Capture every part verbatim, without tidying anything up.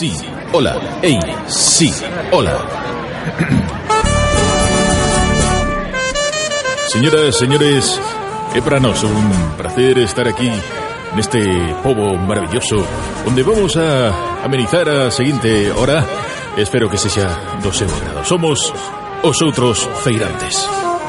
sí, hola, ei, sí, hola. Señoras, señores, é para nós un placer estar aquí neste pobo maravilloso onde vamos a amenizar a seguinte hora. Espero que sexa do seu agrado. Somos os outros feirantes.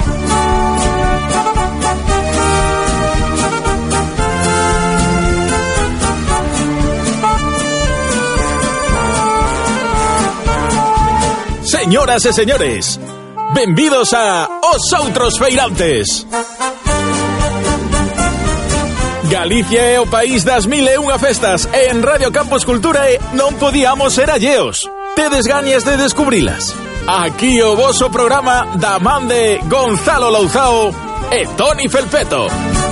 Señoras e señores, benvidos a Os Outros Feirantes. Galicia é o país das mil e unha festas e en Radio Campus Culturae non podíamos ser alleos. Tedes gañas de descubrilas. Aquí o voso programa da man de Gonzalo Louzao e Toni Felpeto.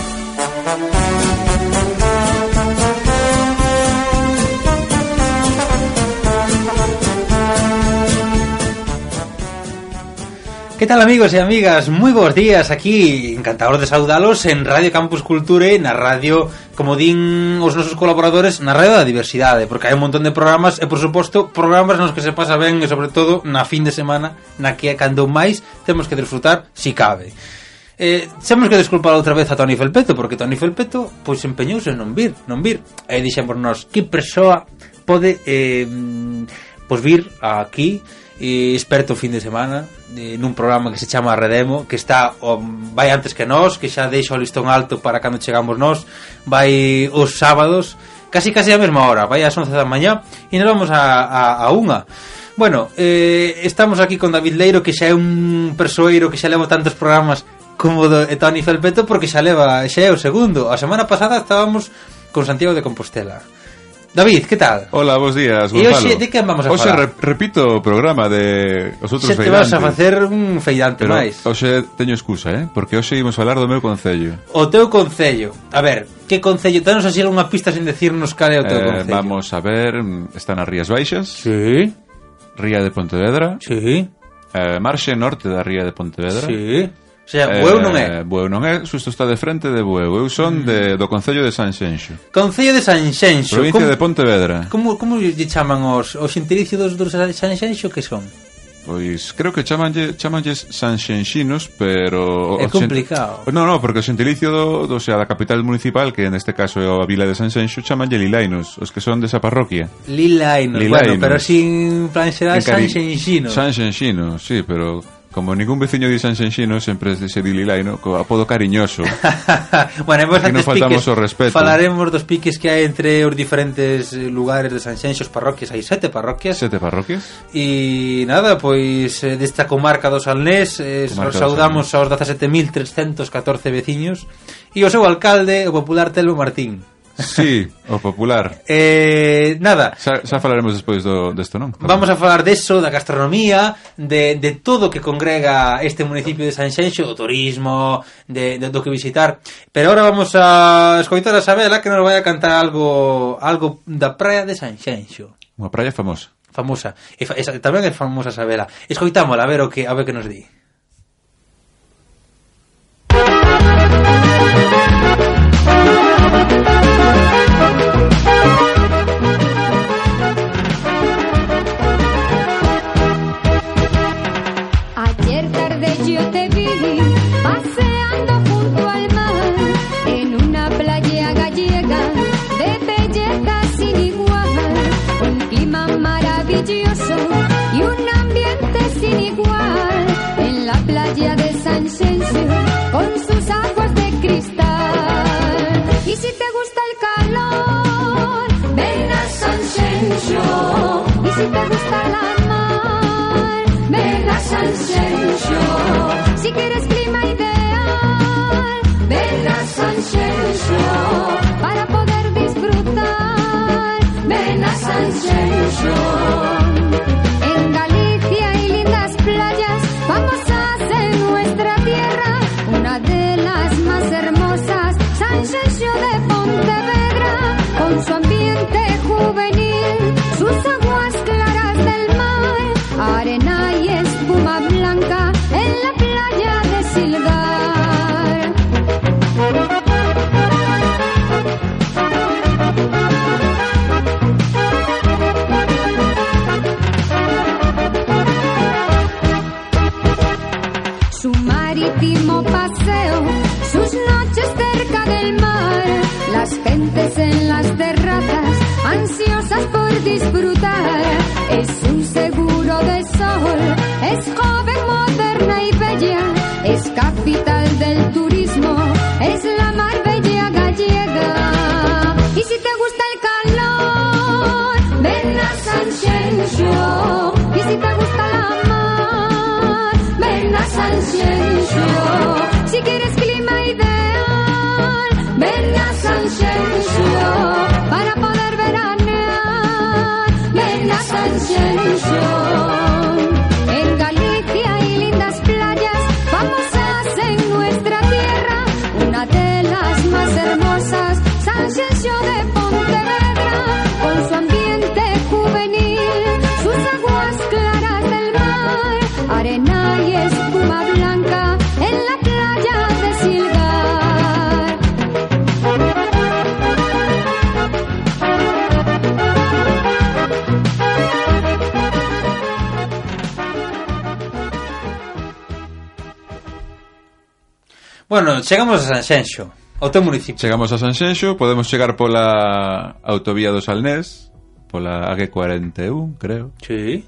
Que tal, amigos e amigas? Moi bons días, aquí encantador de saudalos en Radio Campus Culture, na radio, como din os nosos colaboradores, na radio da diversidade, porque hai un montón de programas e, por suposto, programas nos que se pasa ben e, sobre todo, na fin de semana, na que cando máis temos que disfrutar, si cabe. Eh, temos que desculpar outra vez a Toni Felpeto, porque Toni Felpeto, pois, empeñouse en non vir, non vir. E dixemos nos, que persoa pode, eh, pois, vir aquí, e experto fin de semana eh, nun programa que se chama Redemo, que está o, vai antes que nós, que xa deixa o listón alto para cando chegamos nós, vai os sábados casi casi a mesma hora, vai ás once da mañá e nos vamos a, a, a unha. Bueno, eh, estamos aquí con David Leiro, que xa é un persoeiro que xa leva tantos programas como do, e Toni Felpeto, porque xa leva, xa é o segundo. A semana pasada estábamos con Santiago de Compostela. David, que tal? Hola, bons días, Gonzalo. E hoxe, de que vamos a hoxe falar? Hoxe repito o programa de os outros feirantes. Xe te vas a facer un feirante pero máis. Hoxe teño excusa, eh? Porque hoxe imos falar do meu concello. O teu concello. A ver, que concello? Danos así unha pista sin decirnos cal é o teu eh, concello. Vamos a ver, está nas Rías Baixas. Sí. Ría de Pontevedra. Sí. Eh, marxe norte da Ría de Pontevedra. Sí. O sea, Bueu non é. Eh, Bueu non é, xusto está de frente de Bueu. Eu son mm. de, do concello de Sanxenxo. Concello de Sanxenxo. Provincia de Pontevedra. Como, como lle chaman os, os xentilicios dos, dos Sanxenxo, que son? Pois creo que chamanlle, chamanlles sanxenxinos, pero... É complicado. Xent... No, no, porque o xentilicio do, do, o sea, da capital municipal, que neste caso é a vila de Sanxenxo, chamanlle lilainos, os que son desa parroquia. Lilainos, lilainos. Bueno, pero sin plan xeral cari... sanxenxinos. Sanxenxinos, sí, pero... Como ningún veciño di Sanxenxino, sempre se di lilaino, co apodo cariñoso. Bueno, hemos antes piques, o respeto. Falaremos dos piques que hai entre os diferentes lugares de Sanxenxo, as parroquias, hai sete parroquias. Sete parroquias. E nada, pois desta comarca do Salnés, eh, os saudamos aos dezasete mil trescentos catorce veciños e o seu alcalde, o popular Telmo Martín. Sí, o popular. Eh, nada. Xa, xa falaremos despois do desto, non? Vamos a falar deso, da gastronomía, de, de todo que congrega este municipio de Sanxenxo, do turismo, de, de do que visitar. Pero ahora vamos a escoitar a Sabela, que nos vai a cantar algo algo da praia de Sanxenxo. Unha praia famosa. Famosa. E, fa, esa, tamén é famosa Sabela. Escoitámola, a ver o que a ver que nos di. Y un ambiente sin igual en la playa de Sanxenxo con sus aguas de cristal. Y si te gusta el calor, ven a Sanxenxo. Y si te gusta la mar, ven a Sanxenxo. Si quieres clima ideal, ven a Sanxenxo. Para poder disfrutar, ven a Sanxenxo. En Galicia hay lindas playas, famosas en nuestra tierra. Una de las más hermosas, Sanxenxo de Pontevedra, con su ambiente juvenil, sus aguas claras del mar, arena y espuma blanca en la playa de Silgar. disfrutar. Es un seguro de sol, es joven, moderna y bella, es capital del turismo, es la Marbella gallega. Y si te gusta el calor, ven a San Xenxo. Y si te gusta la mar, ven a San Xenxo. Si quieres clima ideal, ven a San Xenxo. Para poder veranear, ven a San Xenxo. En Galicia hay lindas playas famosas en nuestra tierra. Una de las más hermosas, San Xenxo de Pontevedra, con su ambiente juvenil, sus aguas claras del mar, arena y espuma blanca en la playa de Silgar. Bueno, chegamos a San Xenxo, ao teu municipio. Chegamos a San Xenxo, podemos chegar pola autovía do Salnés, pola A G cuarenta e un, creo. Sí.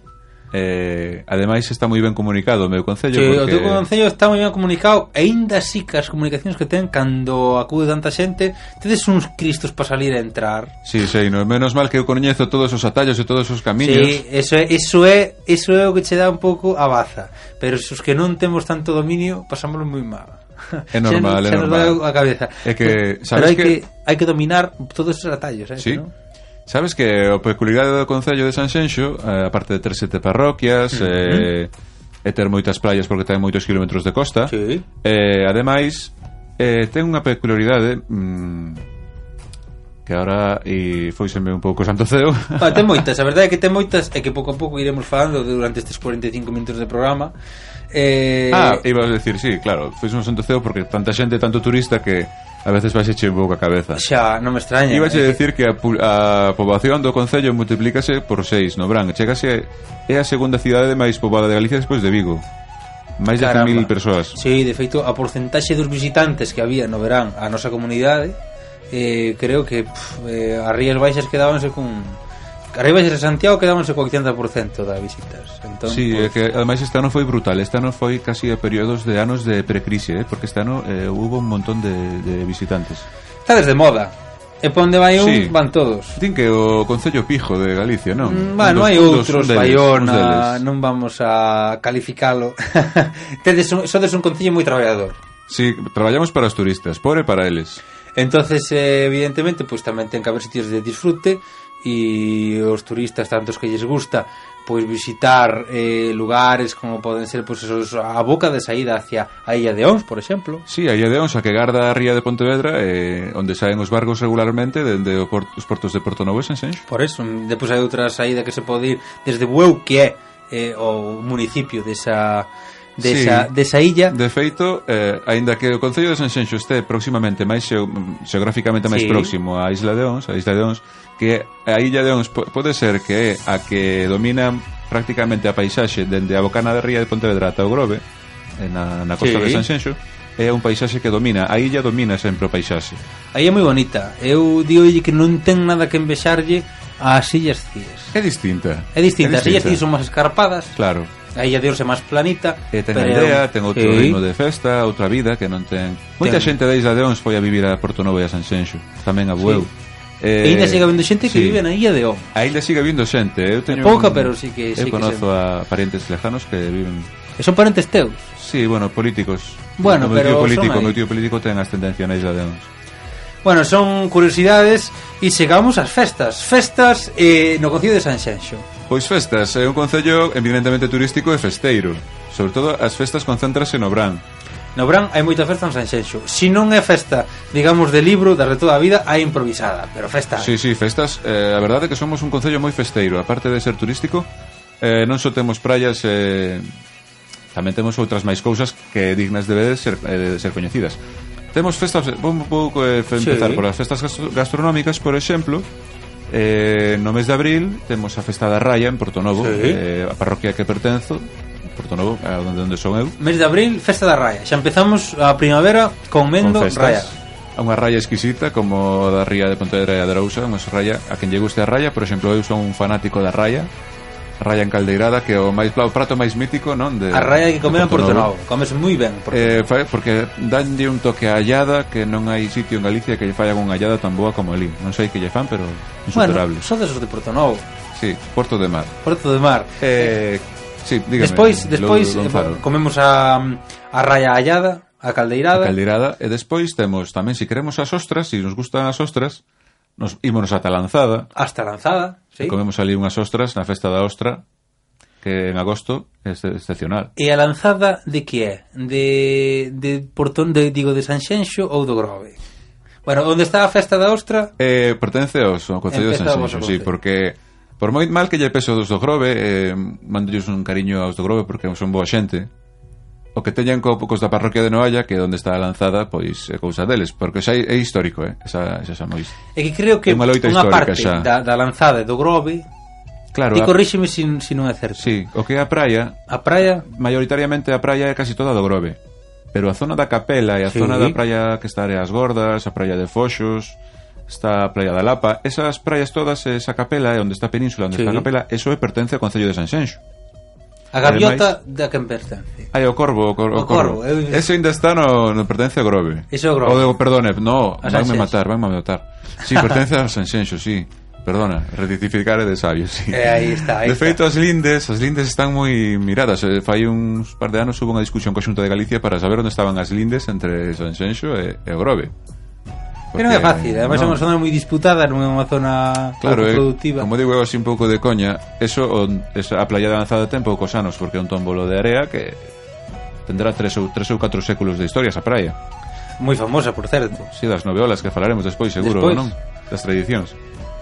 Eh, ademais está moi ben comunicado o meu concello, Sí, porque... o teu concello está moi ben comunicado. E ainda así que as comunicacións que ten cando acude tanta xente, tedes uns cristos para salir a entrar. Sí, sei, no, menos mal que eu coñezo todos os atallos e todos os camiños. Sí, eso é, eso é, eso é o que che dá un pouco a baza. Pero se os que non temos tanto dominio, pasámoslo moi mal. É normal, se, é se normal. nos dá a cabeza. É que, pero sabes hai que, que... hai que dominar todos esos atallos, eh, Sí. ¿no? Sabes que o peculiaridade do concello de San Xenxo, eh, aparte de ter sete parroquias, uh -huh. eh, e ter moitas praias porque ten moitos kilómetros de costa, Sí. eh, ademais eh, ten unha peculiaridade mmm, que ahora e foiseme un pouco santo ceo. Pa, ten moitas, a verdade é que ten moitas e que pouco a pouco iremos falando durante estes cuarenta e cinco minutos de programa. Eh... Ah, iba a decir, sí, claro, fois un santo ceo porque tanta xente, tanto turista que a veces vais eche un pouco a cabeza. Xa, non me extraña. Iba a é decir que a, a poboación do concello multiplícase por seis no Brán. Chegase, é a segunda cidade máis poboada de Galicia despois de Vigo. Máis de cen mil persoas. Sí, de feito, a porcentaxe dos visitantes que había no verán a nosa comunidade, eh, creo que pff, eh, as Rías Baixas quedábanse con... As Rías Baixas de Santiago quedábanse co oitenta por cento das visitas. Entón, Sí, pues... é que ademais este ano foi brutal. Este ano foi casi a períodos de anos de precrise, eh? Porque este ano eh, hubo un montón de, de visitantes. Está desde moda. E pa onde vai un, Sí. van todos. Din que o concello pijo de Galicia, non? Mm, bueno, Un dos- hai un dos- outros, un deles, un Baiona, deles. non vamos a calificalo. Tedes un, sodes un concello moi traballador. Sí, traballamos para os turistas, por e para eles. Entonces, eh, evidentemente, pues tamén ten que haber sitios de disfrute e os turistas, tantos que lles gusta, pois visitar eh, lugares como poden ser pues, esos, a boca de saída hacia a Illa de Ons, por exemplo. Sí, a Illa de Ons, a que garda a ría de Pontevedra, eh, onde saen os barcos regularmente dende o port, os portos de Porto Novo e Sanxenxo. Por eso, depois hai outra saída que se pode ir desde Bueu, que é eh, o municipio desa desa, Sí. desa illa. De feito, eh, aínda que o concello de Sanxenxo este próximamente máis xeo, xeográficamente máis Sí. próximo á Isla de Ons, a Isla de Ons, que a Illa de Ons po- pode ser que é a que domina prácticamente a paisaxe dende a bocana da ría de Pontevedra ata o Grove, eh, na, na costa Sí. de Sanxenxo, é un paisaxe que domina, a illa domina sempre o paisaxe. Aí é moi bonita. Eu digo que non ten nada que envexarlle ás Illas Cíes. É distinta. É distinta, as Illas Cíes son máis escarpadas. Claro. A Illa de Ons é máis planita. E ten pero... a idea, ten outro Sí. ritmo de festa, outra vida que non ten. Moita Ten. xente da Isla de Ons foi a vivir a Porto Novo e a Sanxenxo, tamén a Bueu. Sí. Eh, E ainda sigue habendo xente que sí. vive na Illa de Ons. Ainda sigue habiendo xente. Eu teño Pouca, un- pero sí que- sí eu que conozo a parientes lejanos que viven. E son parentes teus. Sí, bueno, políticos. Bueno, o meu pero tío político, son aí. o meu tío político ten ascendencia na Isla de Ons. Bueno, son curiosidades e chegamos ás festas. Festas eh, no Concello de Sanxenxo. Pois festas, é un concello eminentemente turístico e festeiro. Sobre todo as festas concéntrase no Brán. No Brán hai moita festa en Sanxenxo. Si non é festa, digamos, de libro, das de toda a vida, hai improvisada, pero festa hai. Sí, sí, festas, eh, a verdade é que somos un concello moi festeiro. Aparte de ser turístico, eh, non só temos praias, eh, tamén temos outras máis cousas que dignas de ser, eh, de ser coñecidas. Temos festas, vou un pouco eh, empezar Sí. por as festas gastro- gastronómicas, por exemplo. Eh, no mes de abril temos a festa da Raya en Porto Novo, Sí. eh, a parroquia que pertenzo, Porto Novo, a onde, onde son eu. Mes de abril, festa da Raya. Xa empezamos a primavera con Mendo Con Raya. festas. unha raya exquisita como da ría de Pontevedra e a de Arousa, unha raya a quen lle guste a raya. Por exemplo, eu son un fanático da raya, raya encaldeirada, que é o máis o prato máis mítico, non? De, a raya que comen en Porto Novo, comes moi ben por eh, fai, porque danlle un toque a allada que non hai sitio en Galicia que lle falla unha allada tan boa como ali. Non sei que lle fan, pero insuperable. Bueno, son desos de Porto Novo. Sí, Porto de Mar. Porto de Mar. Eh, sí, dígame. Despois, despois lo, eh, comemos a, a raya allada, a caldeirada. A caldeirada, e despois temos tamén, se queremos as ostras, se nos gustan as ostras, nos ímonos ata Lanzada. Hasta Lanzada, sí. Comemos ali unhas ostras na festa da ostra, que en agosto é excepcional. E a Lanzada de que é? De, de Portón, de, digo, de Sanxenxo ou do Grove? Bueno, onde está a festa da ostra? Eh, pertence ao Concello de Sanxenxo, sí, porque por moi mal que lle peso dos do Grove, eh, mandolles un cariño aos do Grove porque son boa xente. O que teñan co poucos da parroquia de Noalla, que onde está a Lanzada, pois é cousa deles, porque xa é histórico, eh, esa, esa xa moi. É que creo que unha parte da, da Lanzada e do Grove, claro, e corríxeme se si, si non é certo. Sí, o que é a praia, a praia, maioritariamente a praia é casi toda do Grove, pero a zona da Capela e a sí. zona da praia que está Areas Gordas, a praia de Foxos, está a praia da Lapa, esas praias todas, esa Capela, onde está a península, onde sí. está a Capela, eso é pertence ao Concello de Sanxenxo. A gaviota da quen pertence? Ai, o corvo, o, cor, o, o corvo. corvo. Eu... Ese ainda está no, no pertence ao Grove. Ese é o Grove. O de, perdone, no, vanme matar, vanme matar. Sí, pertence ao Sanxenxo, sí. Perdona, rectificar é de sabio, sí. Eh, aí está, aí de feito, está. as lindes, as lindes están moi miradas. Fai uns par de anos hubo unha discusión coa Xunta de Galicia para saber onde estaban as lindes entre Sanxenxo e, e o Grove. Porque, que non é fácil, ademais no. é unha zona moi disputada, non é unha zona claro, pouco productiva. Como digo, así un pouco de coña, eso, esa, a playa de Lanzada ten poucos anos, porque é un tómbolo de area que tendrá tres ou, tres ou catro séculos de historia esa praia. Moi famosa, por certo. Si, sí, das noveolas que falaremos despois, seguro, despois. Non? Das tradicións.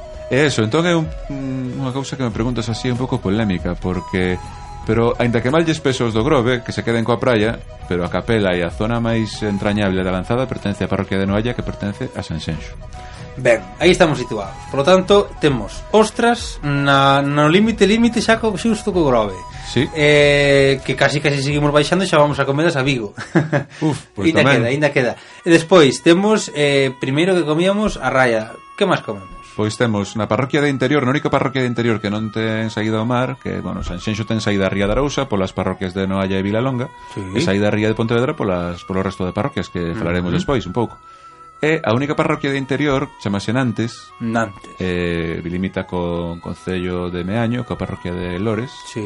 E eso, entón é un, unha cousa que me preguntas así un pouco polémica, porque... Pero, ainda que mal lles pesos do Grove, que se queden coa praia, pero a Capela e a zona máis entrañable da Lanzada pertence á parroquia de Noalla, que pertence a Sanxenxo. Ben, aí estamos situados. Por lo tanto, temos ostras na, no límite límite xa co xusto co Grove. Sí. Eh, que casi casi seguimos baixando e xa vamos a comedas a Vigo. Uf, pois ainda tamén. queda, ainda queda. E despois temos eh, primeiro que comíamos a raya. Que máis comemos? Pois temos na parroquia de Interior, na única parroquia de Interior que non ten saída ao mar, que, bueno, Sanxenxo ten saída a Ría de Arousa polas parroquias de Noalla e Vilalonga, sí. e saída a Ría de Pontevedra polas, polo resto de parroquias, que falaremos uh -huh. despois un pouco. E a única parroquia de Interior chamase Nantes, Nantes. Eh, limita co Concello de Meaño, coa parroquia de Lores. Sí.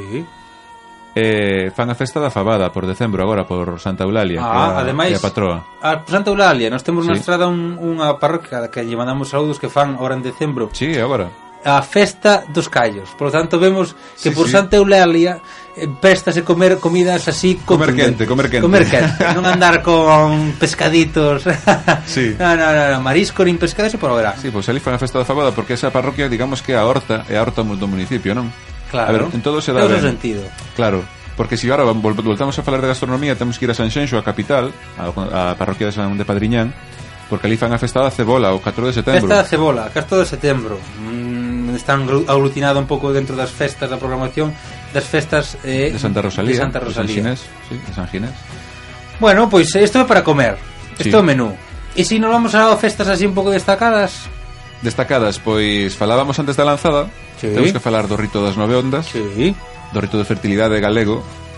Eh, fan a festa da Fabada por decembro agora por Santa Eulalia, ah, que é a, ademais, a patroa. A Santa Eulalia, nós temos sí. na estrada un, unha parroquia que lle mandamos saúdos que fan agora en decembro. Sí, agora. A festa dos callos. Por lo tanto vemos que sí, por sí. Santa Eulalia eh, pestas e comer comidas así comer quente, comer quente. Comer quente, non andar con pescaditos. Sí. No, no, no, no, marisco nin pescado se por agora. Sí, pois pues ali fan a festa da Fabada porque esa parroquia, digamos que é a horta, é a horta do municipio, non? Claro. A ver, en todo se dá ben. Sentido. Claro. Porque si ahora voltamos a falar de gastronomía, temos que ir a Sanxenxo, a capital, a, a parroquia de San de Padriñán, porque ali fan a festa da cebola o catro de setembro. Festa da cebola, catro de setembro. Mm, están aglutinado un pouco dentro das festas da programación das festas eh, de Santa Rosalía, de Santa Rosalía. De San Xinés, sí, de San Ginés. Bueno, pois pues, isto é para comer. Isto é sí. o menú. E se si nos vamos a festas así un pouco destacadas? Destacadas, pois falábamos antes da Lanzada, sí. Temos que falar do rito das nove ondas. Sí. Do rito de fertilidade galego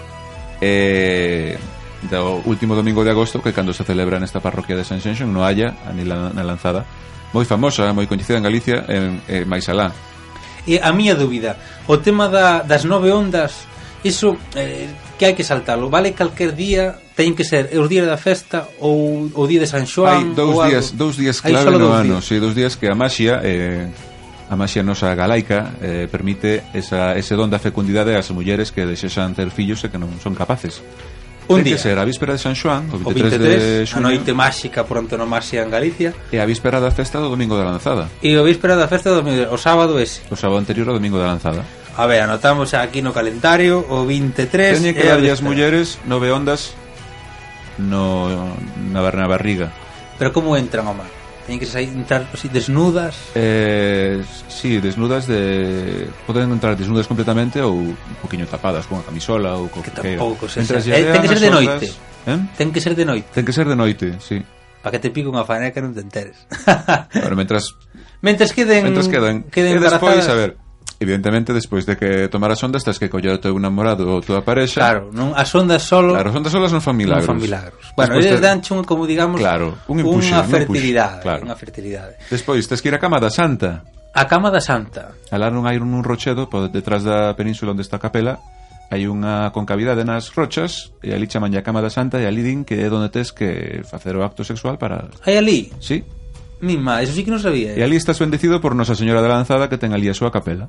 e do último domingo de agosto, que cando se celebra nesta parroquia de Sanxenxo, en Noalla, na Lanzada, moi famosa, moi coñecida en Galicia e, e máis alá. E a miña dúbida, o tema da, das nove ondas, iso eh, que hai que saltalo, vale calquer día, ten que ser os días da festa ou o día de San Xoán? Hai dous días, dous días clave no ano, si, sí, dous días que a maxia eh, a maxia nosa galaica eh, permite esa, ese don da fecundidade ás mulleres que desexan ter fillos e que non son capaces. Un ten día. Que ser a víspera de San Xoán, o o vinte e tres, vinte e tres de xuño, a noite máxica por antonomasia en Galicia, e a víspera da festa do domingo da Lanzada. E o víspera da festa do domingo, o sábado ese. O sábado anterior ao domingo da Lanzada. A ver, anotamos aquí no calendario o vinte e tres. Teñen que darlle as mulleres nove ondas no, na, na barriga. Pero como entran ao mar? Teñen que sair, entrar así, desnudas? Eh, sí, desnudas de... Poden entrar desnudas completamente ou un poquinho tapadas con a camisola ou co que que tampouco se eh, ten que ser de noite. Eh? Ten que ser de noite. Ten que ser de noite, sí. para que te pique unha faneca non te enteres. Bueno, mentras Mentres queden, mentras queden, queden e despois, embarazadas. a ver, evidentemente, despois de que tomaras ondas, tens que coller o teu namorado ou tua parexa. Claro, non, as ondas solo Claro, as ondas solas non fan milagros. non fan milagros. Bueno, Despois eles te- danche un, como digamos, Claro, un empuxe, unha un empuxe, fertilidade, claro. unha fertilidade. Despois, tens que ir a cama da Santa. A cama da Santa. Alá non hai un rochedo, por detrás da península onde está a capela, hai unha concavidade nas rochas, e ali chaman a cama da Santa, e ali din que é onde tes que facer o acto sexual para... Hai ali, Sí, mima, eso sí que non sabía. e ali estás bendecido por Nosa Señora da Lanzada, que ten ali a súa capela.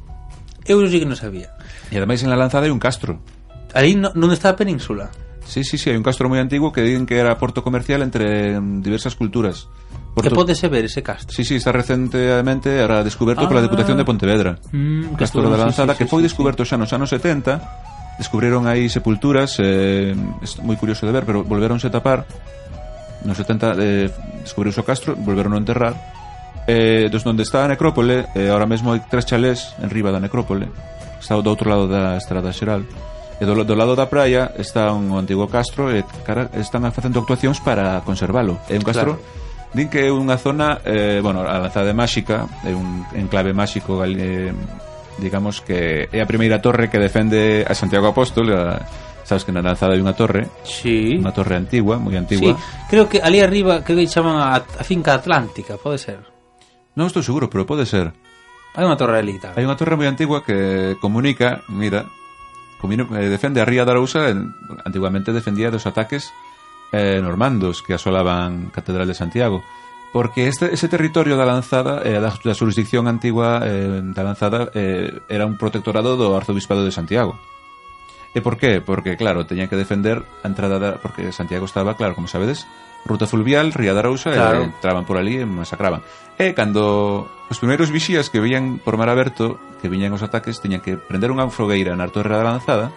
Eu eso sí que non sabía. E ademais en la Lanzada hai un castro. Ali no, non está a península. Sí, sí, sí, hai un castro moi antigo que din que era porto comercial entre mm, diversas culturas. Que Porto... podese ver ese castro. Sí, sí, está recentemente ahora descoberto Ah. pola Deputación de Pontevedra. Mm, O castro da sí, Lanzada, sí, que foi sí, descoberto xa nos anos setenta. Descubriron aí sepulturas, eh, é moi curioso de ver, pero volveronse a tapar. Nos setenta eh, descubriuse o castro, volveron a enterrar. Eh, dos onde está a necrópole, eh, ahora mesmo hai tres chalés en riba da necrópole. Está do outro lado da Estrada Xeral. E do, do lado da praia está un antigo castro e cara, están facendo actuacións para conservalo. É un castro, claro. Din que é unha zona, eh, bueno, a Lanzada é máxica, é un enclave máxico, eh, digamos que é a primeira torre que defende a Santiago Apóstol. A, sabes que na Lanzada hai unha torre, Sí. unha torre antigua, moi Sí, antigua. creo que ali arriba creo que chaman a, a finca Atlántica, pode ser. Non estou seguro, pero pode ser. Hai unha torre ali tal. Hai unha torre moi antigua que comunica, mira, comuni- eh, defende a ría da Arousa, eh, antiguamente defendía dos ataques eh, normandos que asolaban Catedral de Santiago, porque este, ese territorio da Lanzada, eh, da, da jurisdicción antigua eh, da Lanzada, eh, era un protectorado do Arzobispado de Santiago. E por qué? Porque, claro, teñan que defender a entrada da, porque Santiago estaba, claro, como sabedes, ruta fluvial, ría da Arousa, Claro. e entraban por ali e masacraban. E cando os primeiros vixías que veían por mar aberto, que viñan os ataques, teñan que prender unha fogueira na torre da Lanzada.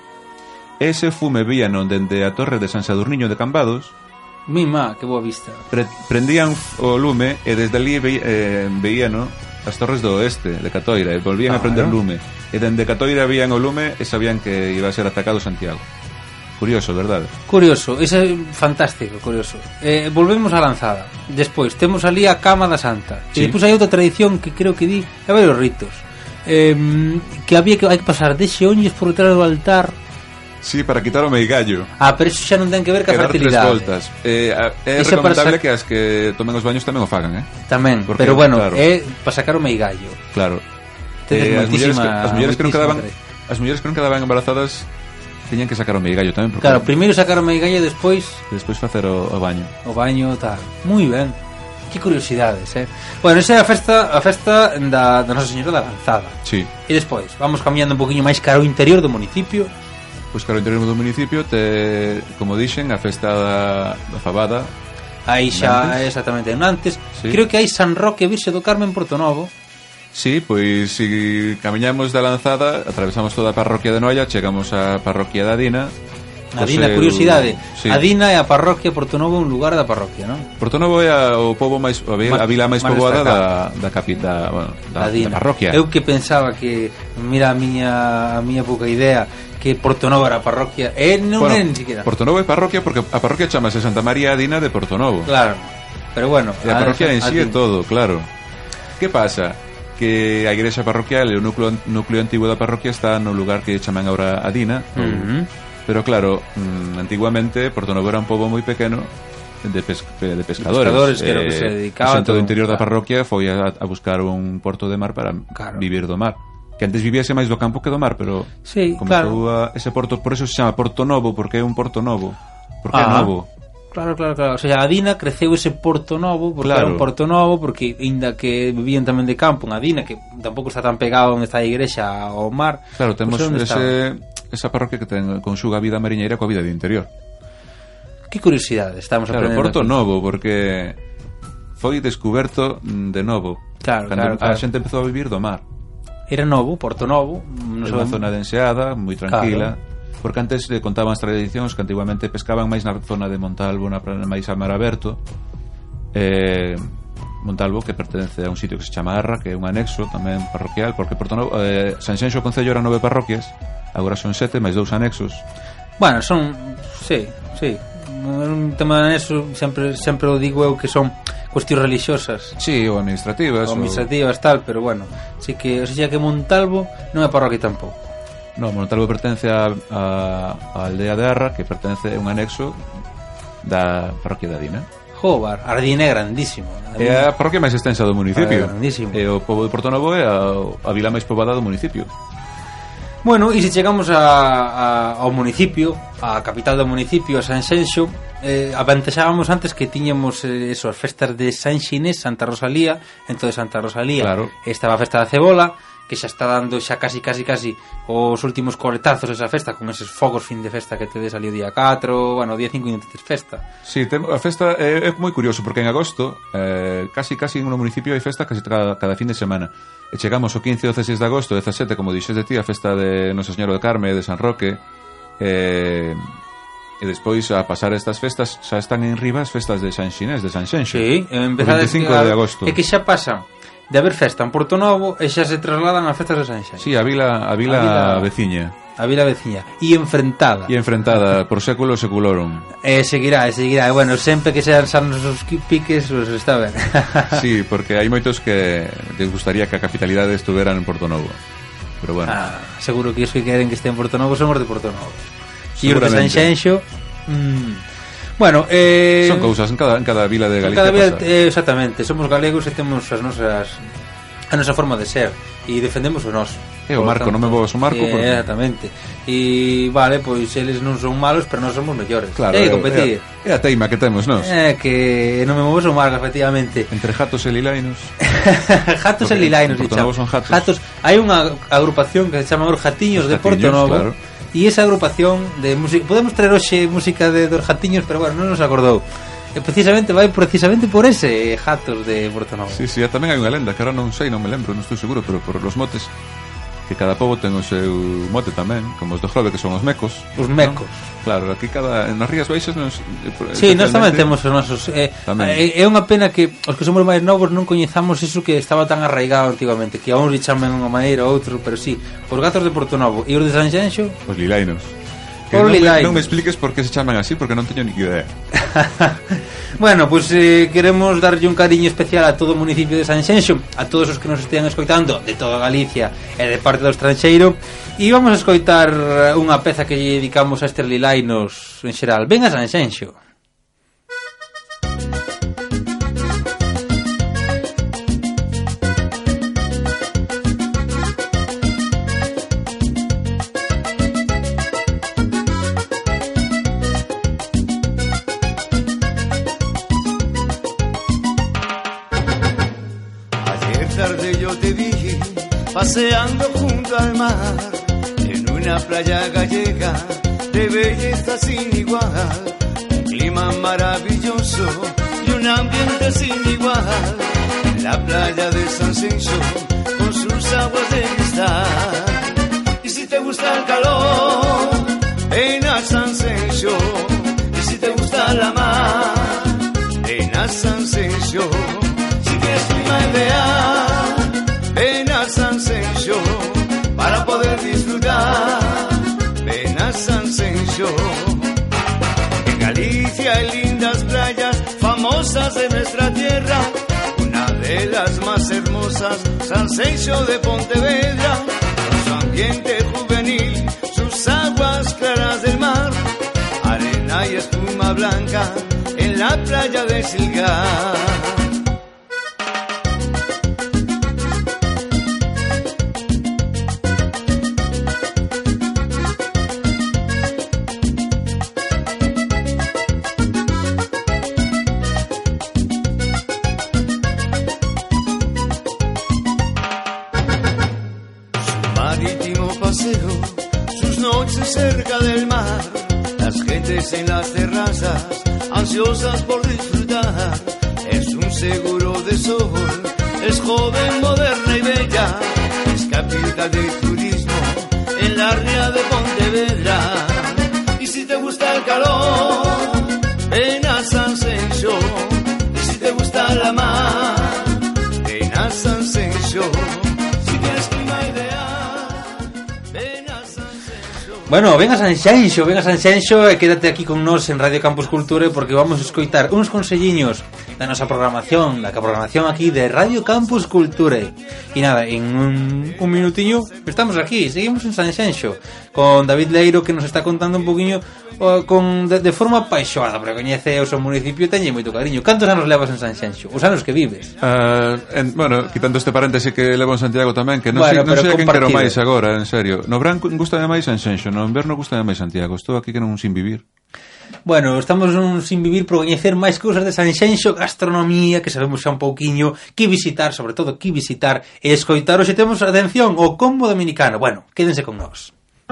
Ese fume víano dende a torre de San Sadurniño de Cambados, Mima, que boa vista. pre prendían o lume e desde ali ve eh, veíano as torres do oeste de Catoira e volvían Ah, a prender ¿no? lume. E dende Catoira veían o lume e sabían que iba a ser atacado Santiago. Curioso, verdade? Curioso, ese é fantástico, curioso. Eh, volvemos á Lanzada. Despois temos ali a cama da Santa. Sí. E despois hai outra tradición que creo que di, a ver os ritos. Eh, que había que hai que pasar de xeonlles por detrás do altar. Sí, para quitar o meigallo. Ah, pero eso xa non ten que ver ca Que dar tres fertilidade. voltas. Eh, a- é Ese para recomendable sac- que as que tomen os baños tamén o fagan, eh? Tamén, Porque, pero bueno, claro. é para sacar o meigallo. Claro. Tedes Eh, as mulleres que, moitísima- as mulleres que non moitísima quedaban tradición. as mulleres que non quedaban embarazadas teñan que sacar o meigallo tamén, porque Claro, primeiro sacar o meigallo e despois despois facer o, o baño. o baño tal. Moi ben. Que curiosidades, eh. Bueno, esa é a festa, a festa da, da Nosa Señora da Lanzada. Sí. E despois, vamos caminhando un poquinho máis cara ao interior do municipio. Pois claro, o interior do municipio te, como dixen, a festa da, da Fabada. Aí xa Nantes. exactamente en Nantes. Sí. Creo que hai San Roque Virxe do Carmen Portonovo. Sí, pois si camiñamos da Lanzada, atravesamos toda a parroquia de Noia, chegamos á parroquia da Dina. A O Dina, seu- curiosidade. Sí. A Dina é a parroquia Portonovo, un lugar da parroquia, non? Portonovo é a, o pobo máis a, vi- Ma- a vila máis máis poboada da destacada. da capi, da, bueno, da, A Dina. da parroquia. Eu que pensaba que, mira a miña a miña pouca idea, que Portonovo era a parroquia, e non Bueno, é nin siquiera. Portonovo é parroquia porque a parroquia chamase Santa María Dina de Portonovo. Claro. Pero bueno, E a parroquia en a sí é Dina. todo, claro. Que pasa? Que a igrexa parroquial e o núcleo, núcleo antigo da parroquia está no lugar que chaman agora a Dina. Ujú. Pero claro, mmm, antiguamente Portonovo era un pobo moi pequeno de, pes de pescadores. pescadores, que era o que se dedicaba a xente do todo, interior da claro. parroquia foi a, a buscar un porto de mar para Claro. vivir do mar. Que antes viviese máis do campo que do mar, pero Sí, como claro. a, ese porto, por eso se chama Porto Novo, porque é un porto novo. Porque é Ah. novo. Claro, claro, claro. O sea, a Dina creceu ese Porto Novo, porque Claro. era un Porto Novo, porque inda que vivían tamén de campo en a Dina, que tampouco está tan pegado onde está a igrexa ao mar. Claro, temos Pois onde ese, esa parroquia que ten conxuga a vida mariñeira coa vida de interior. Que curiosidade, estamos Claro, aprendendo. Porto aquí. Novo, porque foi descuberto mm, de novo. Claro, Cando claro, claro. a xente empezou a vivir do mar. Era novo, Porto Novo, non É unha sei- zona de enseada, moi tranquila. Porque antes eh, contaban as tradicións que antiguamente pescaban máis na zona de Montalvo, na pra- máis a mar aberto. Eh, Montalvo, que pertence a un sitio que se chama Arra, que é un anexo tamén parroquial, porque Portonovo, eh, Sanxenxo Concello eran nove parroquias, agora son sete, máis dous anexos. Bueno, son, sí, sí. un tema neso, sempre sempre o digo eu que son cuestións religiosas. Sí, ou administrativas. Ou administrativas, ou... tal, pero bueno, sí que, o sea que Montalvo non é parroquia tampouco. No, Montalvo pertence a, a, a aldea de Arra, que pertence a un anexo da parroquia de Adina. Jobar, Ardín é grandísimo. É a parroquia máis extensa do municipio. É grandísimo. E o pobo de Portonovo é a, a vila máis poboada do municipio. Bueno, e se chegamos a, a, ao municipio, a capital do municipio, a Sanxenxo, eh, avantaxábamos antes que tiñamos eh, eso, as festas de San Xinés, Santa Rosalía. Entonces Santa Rosalía, claro. Estaba a festa da cebola, que xa está dando xa casi, casi, casi os últimos coletazos esa festa, con eses fogos fin de festa que te salió o día catro, bueno, o día cinco e non tedes festa. Sí, tem, a festa é, é moi curioso, porque en agosto, eh, casi, casi en un municipio hai festa casi cada, cada fin de semana. E chegamos o quince e o dezasseis de agosto, dezasete, como dixes de ti, a festa de Nosa Señora do Carme, de San Roque, eh, e despois a pasar estas festas xa están en riba as festas de San Xinés, de San Xenxo. Sí, o veinticinco de agosto. É que xa pasan de haber festa en Portonovo e xa se trasladan ás festas de San Xenxo. Sí, a vila, a vila, a vila veciña. A vila veciña. E enfrentada. E enfrentada por século seculorum. E seguirá, e seguirá. E bueno, sempre que sean sanos os piques, pues está ben. Sí, porque hai moitos que les gustaría que a capitalidade estuvera en Portonovo. Pero bueno. Ah, seguro que os que queren que este en Portonovo somos de Portonovo. E os de San Xenxo... Mmm, bueno, eh, son cousas en cada, en cada vila de Galicia. Cada vila, eh, exactamente, somos galegos e temos as nosas a nosa forma de ser e defendemos o noso. É o marco, non me vos o marco. Eh, porque... Exactamente. E vale, pois eles non son malos, pero nós somos mellores. Claro, é competir. É a teima que temos nós. É que non me moves o marco, efectivamente. Entre jatos e lilainos. Jatos e lilainos, Portonovo son jatos. Jatos. Hai unha agrupación que se chama Os Jatiños de Portonovo. Claro. E esa agrupación de música, podemos traer hoxe música de dos Jatiños, pero bueno, non nos acordou. E precisamente vai precisamente por ese Jatos de Portonovo. Sí, sí, tamén hai unha lenda que ahora non sei, non me lembro, non estou seguro, pero por los motes, que cada pobo ten o seu mote tamén, como os do Grove, que son os mecos. Os mecos. ¿No? Claro, aquí cada nas Rías Baixas nos, sí, nós tamén temos os nosos eh, é, é unha pena que os que somos máis novos non coñezamos iso que estaba tan arraigado antigamente, que a uns lle chaman unha maneira ou outro, pero sí, os gatos de Portonovo e os de San Xenxo, os lilainos. Que non, me, non me expliques por que se chaman así, porque non teño ni idea. Bueno, pues eh, queremos darlle un cariño especial a todo o municipio de San Xenxo, a todos os que nos estean escoitando de toda Galicia e de parte do estranxeiro, e vamos a escoitar unha peza que lle dedicamos a estes lilainos en xeral. Ven a San Xenxo. Paseando junto al mar, en una playa gallega de belleza sin igual, un clima maravilloso y un ambiente sin igual, en la playa de San Xenxo con sus aguas de cristal. Y si te gusta el calor, ven a San Xenxo, y si te gusta la mar, ven a San Xenxo, si quieres clima ideal, ven a San Xenxo para poder disfrutar. Ven a San Xenxo. En Galicia hay lindas playas famosas de nuestra tierra. Una de las más hermosas, San Xenxo de Pontevedra. Con su ambiente juvenil, sus aguas claras del mar, arena y espuma blanca en la playa de Silgar. Cerca del mar, las gentes en las terrazas, ansiosas por disfrutar. Es un seguro de sol, es joven, moderna y bella, es capital de turismo en la ría de Pontevedra. Y si te gusta el calor, ven a San Xenxo. Y si te gusta la mar, ven a San Xenxo. Si tienes clima ideal, ven a San Xenxo. Bueno, ven a Sanxenxo, ven a Sanxenxo e quédate aquí con nós en Radio Campus Cultura porque vamos a escoitar uns conselliños da nosa programación, da programación aquí de Radio Campus Cultura. E nada, en un, un minutiño estamos aquí, seguimos en Sanxenxo con David Leiro que nos está contando un poquinho o, con, de, de forma apaixoada, porque coñece o seu municipio e teñe moito cariño. Cantos anos levas en Sanxenxo? Os anos que vives? Uh, en, bueno, quitando este paréntese que levo en Santiago tamén, que non bueno, sei, non sei a quen quero compartido. máis agora, en serio. No verán gustame máis Sanxenxo, no inverno gustame máis Santiago. Estou aquí que non sin vivir. Bueno, estamos un sin vivir por coñecer máis cousas de Sanxenxo, gastronomía, que sabemos xa un pouquiño, que visitar, sobre todo que visitar e escoitar. Hoxe temos, atención, o combo dominicano. Bueno, quédense con nós.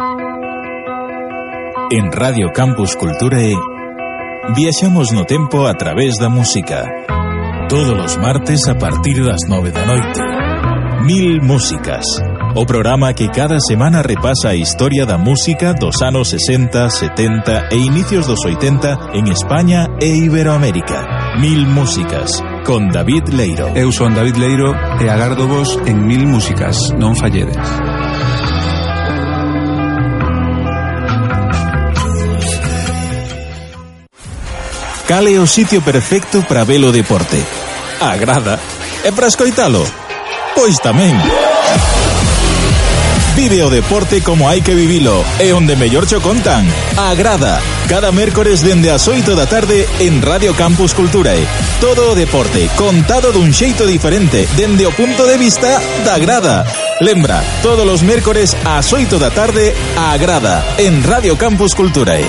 En Radio Campus Culturae viaxamos no tempo a través da música. Todos os martes a partir das nove da noite. Mil Músicas, o programa que cada semana repasa a historia da música dos anos sesenta, setenta e inicios dos oitenta en España e Iberoamérica. Mil Músicas, con David Leiro. Eu son David Leiro e agardo vos en Mil Músicas, non falledes. Cal é o sitio perfecto para ver o deporte? A grada. E para escoitalo? Pois tamén. Vive o deporte como hai que vivilo e onde mellor cho contan. A grada. Cada mércores dende as oito da tarde en Radio Campus Culturae. Todo o deporte contado dun xeito diferente dende o punto de vista da grada. Lembra, todos os mércores ás oito da tarde a grada en Radio Campus Culturae.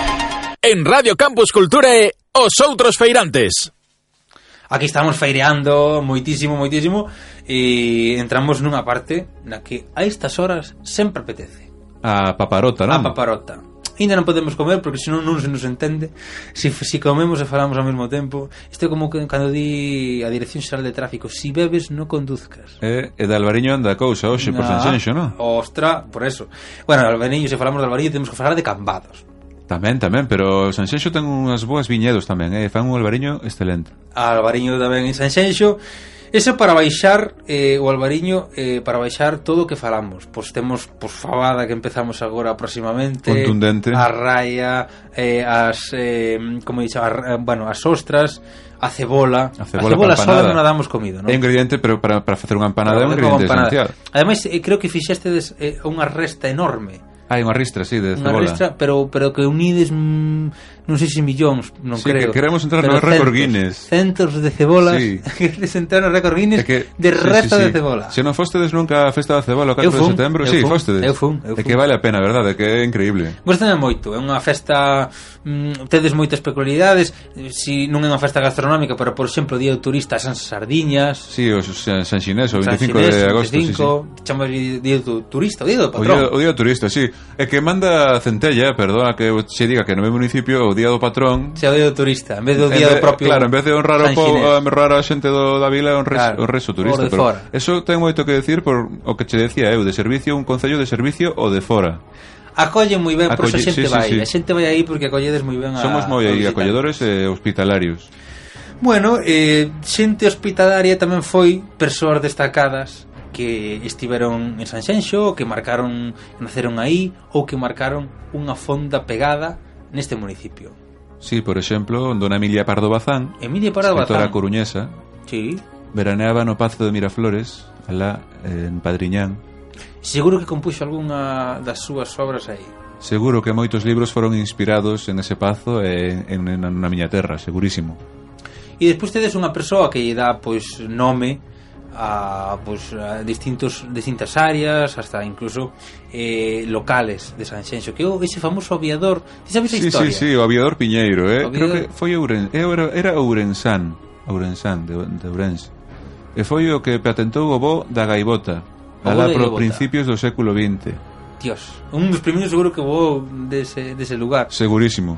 En Radio Campus Culturae, os outros feirantes. Aquí estamos feireando moitísimo, moitísimo e entramos nunha parte na que a estas horas sempre apetece. A paparota, non? A paparota. Ainda non podemos comer porque senón non se nos entende. Si, si comemos e falamos ao mesmo tempo, isto é como que cando di a Dirección Xeral de Tráfico, si bebes non conduzcas. E, e de Alvariño anda a cousa hoxe por Sanxenxo, non? Ostra, por eso. Bueno, Alvariño, se falamos de Alvariño temos que falar de Cambados. Tamén, tamén, pero Sanxenxo ten unhas boas viñedos tamén, eh? Fan un albariño excelente. Albariño tamén en Sanxenxo. Eso para baixar eh, o albariño eh, para baixar todo o que falamos. Pois temos pois, fabada que empezamos agora próximamente, contundente, a raia, eh, as eh, como dixe, a, bueno, as ostras, a cebola. A cebola, a cebola sola non a damos comido, non? É ingrediente, pero para, para facer unha empanada é un ingrediente esencial. Ademais, eh, creo que fixestes eh, unha resta enorme. Hai unha ristra, sí, de unha cebola. Ristra, pero, pero que unides mmm, non sei se millóns, non sí, creo. Que queremos entrar no récord Guinness. Centos de cebolas, sí. Queres entrar no récord Guinness que, de resta sí, sí, sí. de cebola. Se non fostedes nunca a festa da cebola o catro de setembro, eu sí, fun, fostedes. Eu fun, eu fun. É que vale a pena, verdade, que é increíble. Gostame moito, é unha festa, mmm, tedes moitas peculiaridades, si non é unha festa gastronómica, pero por exemplo, o día do turista as sardiñas. Sí, o San, San Xinés, o veinticinco de agosto, veinticinco, sí, sí. Chamamos día do turista, o día do patrón. O día, o día do turista, sí. É que manda Centella, perdona que se diga que no meu municipio o día do patrón, se o día do turista, en vez do día en do propio. Claro, en vez de honrar o po, honrar a xente do da vila, honres, claro, o resto turista, pero fora. Eso ten moito que decir por o que che decía eu, de servicio, un concello de servicio o de fora. Acolle moi ben, por Acolle, eso a xente sí, vai, sí, sí. a xente vai aí porque acolledes moi ben a Somos moi aí acolledores e hospitalarios. Bueno, eh, xente hospitalaria tamén foi persoas destacadas que estiveron en Sanxenxo, que marcaron, naceron aí ou que marcaron unha fonda pegada neste municipio. Sí, por exemplo, dona Emilia Pardo Bazán, Emilia Pardo Bazán, escritora coruñesa. Sí. Veraneaba no Pazo de Miraflores, alá en Padriñán. Seguro que compuxo algunha das súas obras aí. Seguro que moitos libros foron inspirados en ese pazo e en, en, na miña terra, segurísimo. E despois tedes unha persoa que lle dá pois nome a, pues, a distintos, distintas áreas, hasta incluso eh, locales de Sanxenxo, que é ese famoso aviador. Ti sabes a sí, historia? Sí, sí, o aviador Piñeiro, eh? Aviador... Creo que foi Ouren... era, era Ourensán, Ourensán de, de Ourense. E foi o que patentou o voo da gaivota, alá pro principios do século vinte. Dios, un dos primeiros seguro que voou dese, dese lugar. Segurísimo.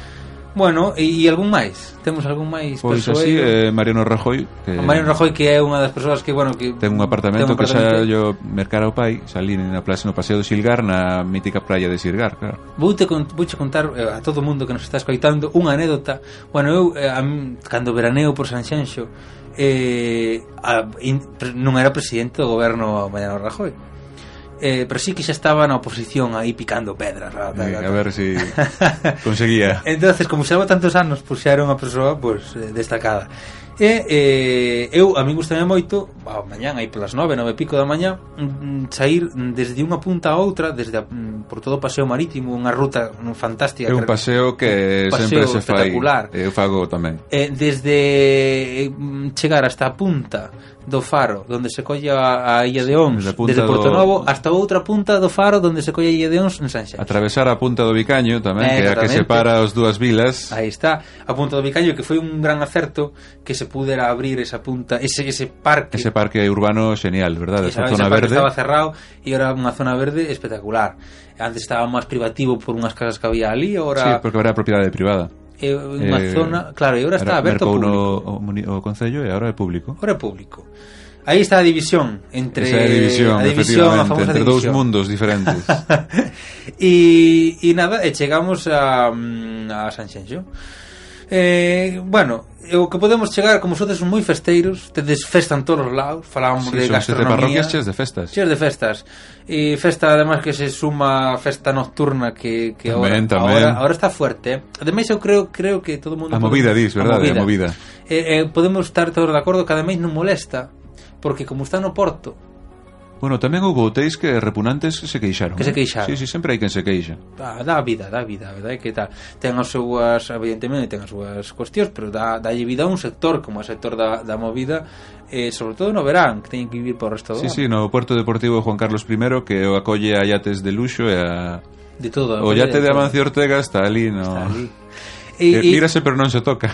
Bueno, e, e algún máis? Temos algún máis? Pois así, eh, Mariano Rajoy que... Mariano Rajoy, que é unha das persoas que, bueno, que ten un apartamento, ten un que apartamento. xa yo mercar ao pai, salí na plaza no Paseo do Silgar, na mítica praia de Silgar, claro. Vouche vouche contar eh, a todo o mundo que nos está escoitando unha anécdota. Bueno, eu eh, a mí, cando veraneo por Sanxenxo, eh, a, in, non era presidente do goberno Mariano Rajoy. eh, pero sí que xa estaba na oposición aí picando pedras. A ver si conseguía. Entonces, como xa leva tantos anos, pues xa era unha persoa pues, eh, destacada. E eh, eu, a mí gustame moito, a mañán, aí polas nove, nove e pico da mañá, mm, sair desde unha punta a outra, desde a, mm, por todo o paseo marítimo, unha ruta fantástica. É un paseo que un paseo sempre se fai. Eu fago tamén. Eh, desde eh, chegar hasta a punta do faro donde se colle a, a Illa de Ons desde Porto Novo do... hasta outra punta do faro donde se colle a Illa de Ons en Sanxenxo. Atravesar a punta do Vicaño tamén, eh, que é a que separa as dúas vilas. Aí está, a punta do Vicaño, que foi un gran acerto que se pudera abrir esa punta, ese, ese parque ese parque urbano genial, verdad? Esa, esa zona verde estaba cerrado e era unha zona verde espectacular. Antes estaba máis privativo por unhas casas que había ali, ahora... Sí, porque era propiedade privada. É unha eh, zona, claro, e agora está aberto ao público. O, o Concello e agora é público. Agora é público. Aí está a división entre Esa é a división, a división a famosa entre división. Dous mundos diferentes. e, e nada, e chegamos a, a Sanxenxo. Eh, bueno, o que podemos chegar, como sodes moi festeiros, tedes festa en todos os lados, falábamos sí, de gastronomía, parroquias cheas de festas. Cheas de festas. E festa además que se suma festa nocturna que, que tamén, ahora, tamén. ahora ahora está fuerte. Ademais eu creo creo que todo o mundo a movida dis, verdade, a movida. Eh, eh, podemos estar todos de acordo que ademais non molesta, porque como está no Porto. Bueno, tamén houve hotéis que repunantes se queixaron. Que se queixaron. Sí, sí, sempre hai quen se queixa. Dá, dá vida, dá vida, verdade? Que tal? Ten as súas, evidentemente, ten as súas cuestións, pero dá, dálle vida a un sector como o sector da, da movida, eh, sobre todo no verán, que teñen que vivir por o resto do ano. Sí, sí, no Puerto Deportivo Juan Carlos I, que o acolle a yates de luxo e a... De todo. O yate de, de Amancio Ortega está ali, no... Está ali. E, e... Mírase, pero non se toca.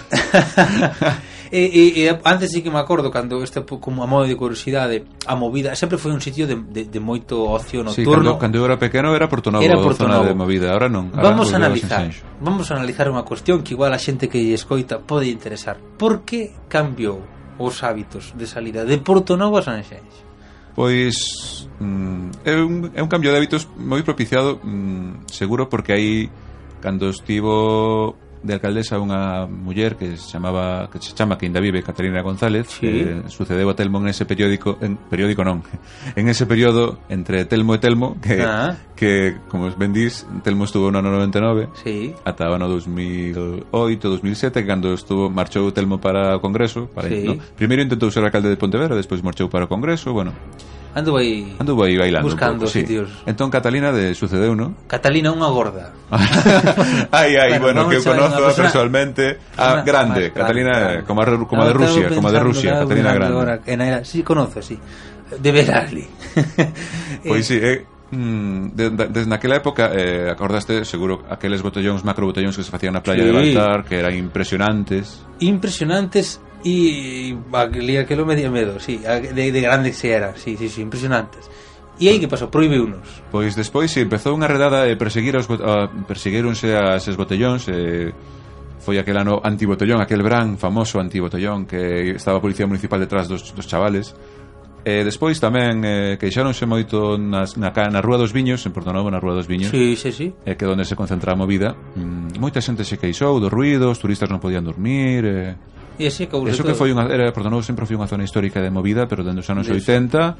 E, e, e antes sí que me acordo cando este como a modo de curiosidade, a movida sempre foi un sitio de, de, de moito ocio nocturno. Sí, cando, cando eu era pequeno era Porto Novo, era Porto zona Novo. de movida, ahora non. Ahora vamos a analizar, vamos a analizar unha cuestión que igual a xente que escoita pode interesar. Por que cambiou os hábitos de salida de Porto Novo a Sanxenxo? Pois mm, é, un, é un cambio de hábitos moi propiciado, mm, seguro porque aí cando estivo de alcaldesa unha muller que se chamaba que se chama que ainda vive, Catalina González, sí. Que sucedeu a Telmo en ese periódico, en periódico non, en ese período entre Telmo e Telmo que ah. que como ben dís, Telmo estuvo no ano noventa e nove, sí. ata o ano dos mil oito, dos mil sete, cando estuvo marchou Telmo para o Congreso, para sí. ¿no? Primeiro intentou ser alcalde de Pontevedra, despois marchou para o Congreso, bueno. Ando aí Ando aí bailando buscando un pouco, sitios. Sí. Entón Catalina de sucedeu, ¿no? Catalina unha gorda. Ai, ai, bueno, bueno que eu conozco persona... personalmente a ah, grande, más, Catalina claro, como a, como a de Rusia, como a de Rusia, Catalina grande. Ahora, en era, sí conozco, sí. De Verarli. Pois sí, eh Mm, de, de, desde naquela época eh, acordaste seguro aqueles botellóns, macro botellóns que se facían na playa sí. de Baltar, que eran impresionantes impresionantes e aquele aquilo me dio medo, sí, de, de grandes se era, sí, sí, sí, impresionantes. E aí que pasou? Proíbe unos. Pois despois si sí, empezou unha redada de perseguir os, uh, persiguironse a eses botellóns e eh, foi aquel ano antibotellón, aquel verán famoso antibotellón que estaba a Policía Municipal detrás dos, dos chavales. E despois tamén eh, queixáronse moito nas, na, na Rúa dos Viños, en Porto Novo, na Rúa dos Viños, sí, sí, sí. Eh, que é onde se concentra a movida. Mm, moita xente se queixou dos ruidos, turistas non podían dormir. Eh. E así que Eso que foi unha, era, Porto Novo sempre foi unha zona histórica de movida, pero dende os anos oitenta,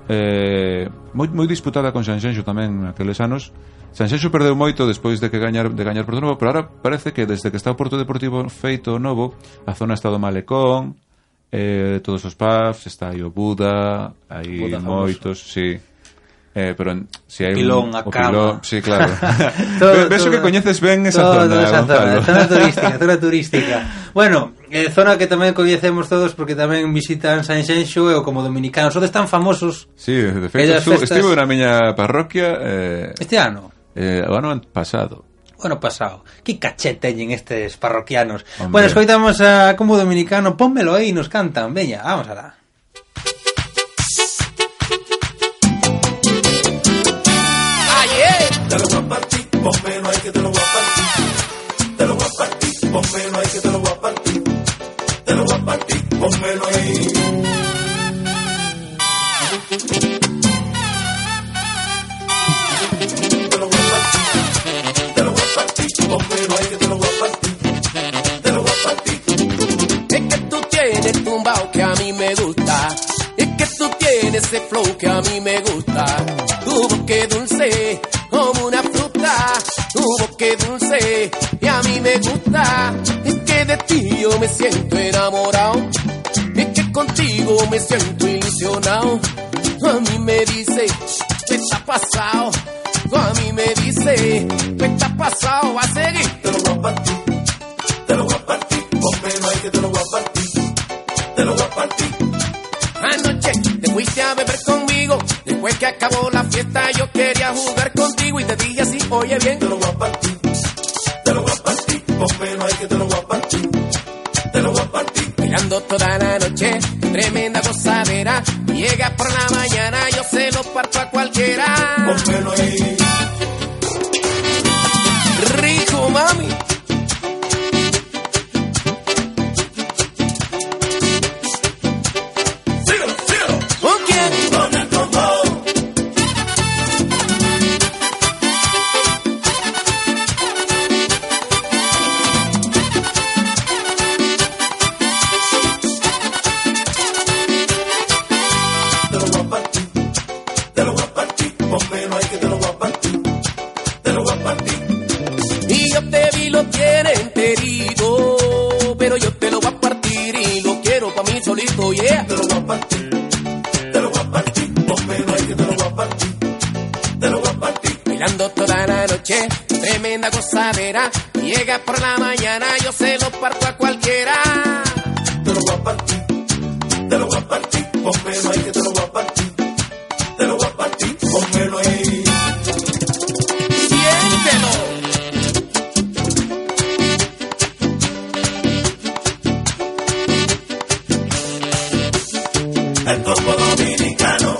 eh, moi, moi disputada con Sanxenxo tamén naqueles anos. Sanxenxo perdeu moito despois de que gañar de gañar Porto Novo, pero ahora parece que desde que está o Porto Deportivo feito novo, a zona está do Malecón. Eh, todos os pubs, está aí o Buda, hai Buda moitos, sí. Eh, pero en, si hai pilón, un, a o cama. Pilón, sí, claro. todo, Ves que coñeces ben esa todo, zona, esa Gonzalo. Zona, zona turística, zona turística. Bueno, eh, zona que tamén coñecemos todos porque tamén visitan Sanxenxo e o como dominicanos, son tan famosos. Sí, de feito, festas... estivo na miña parroquia eh, este ano. Eh, o ano pasado. Bueno, pasado. Que caché teñen estes parroquianos. Hombre. Bueno, escoitamos a como dominicano. Pónmelo aí, nos cantan. Veña, vamos alá. Te lo voy a partir, pónmelo ahí que te lo voy a partir. Te lo voy a partir, pónmelo ahí que te lo voy a partir. Te lo voy a partir, pónmelo ahí. Te lo voy a partir, te lo voy a partir, pónmelo ahí que te lo voy a partir. Te lo voy a partir. Es que tú tienes tumbao que a mí me gusta. Es que tú tienes ese flow que a mí me gusta. Tu me siento enamorado, es que contigo me siento ilusionado. A mí me dice, ¿qué está pasado? A mí me dice, ¿qué está pasado? Va a seguir. Te lo voy a partir, te lo voy a partir, ponme no hay que te lo voy a partir, te lo voy a partir. Anoche te fuiste a beber conmigo, después que acabó la fiesta yo quería jugar contigo y te dije así, oye bien. Te lo voy a partir, te lo voy a partir, ponme no hay que te lo voy a partir, te lo voy a partir. Bailando toda la noche, tremenda gozadera, llega por la mañana, yo se lo parto a cualquiera. Ponme no hay. Rico, mami. Síguelo, síguelo. ¿Con quién? Con el combo. Te lo voy a partir, te lo voy a partir, ponme no hay que te lo voy a partir, te lo voy a partir. Y yo te vi, lo tiene enterito, pero yo te lo voy a partir y lo quiero pa' mí solito, yeah. Te lo voy a partir, te lo voy a partir, ponme no hay que te lo voy a partir, te lo voy a partir. Bailando toda la noche, tremenda gozadera, llega por la mañana, yo se lo parto a cualquiera. Te lo voy a partir, te lo voy a partir, ponme no hay que te lo voy a partir, te lo voy a partir, ponme no hay. Siéntelo. El combo dominicano.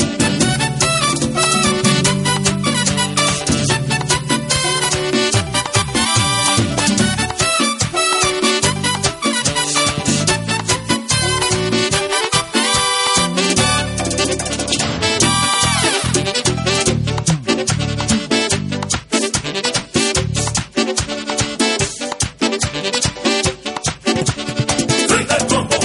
Grita el combo.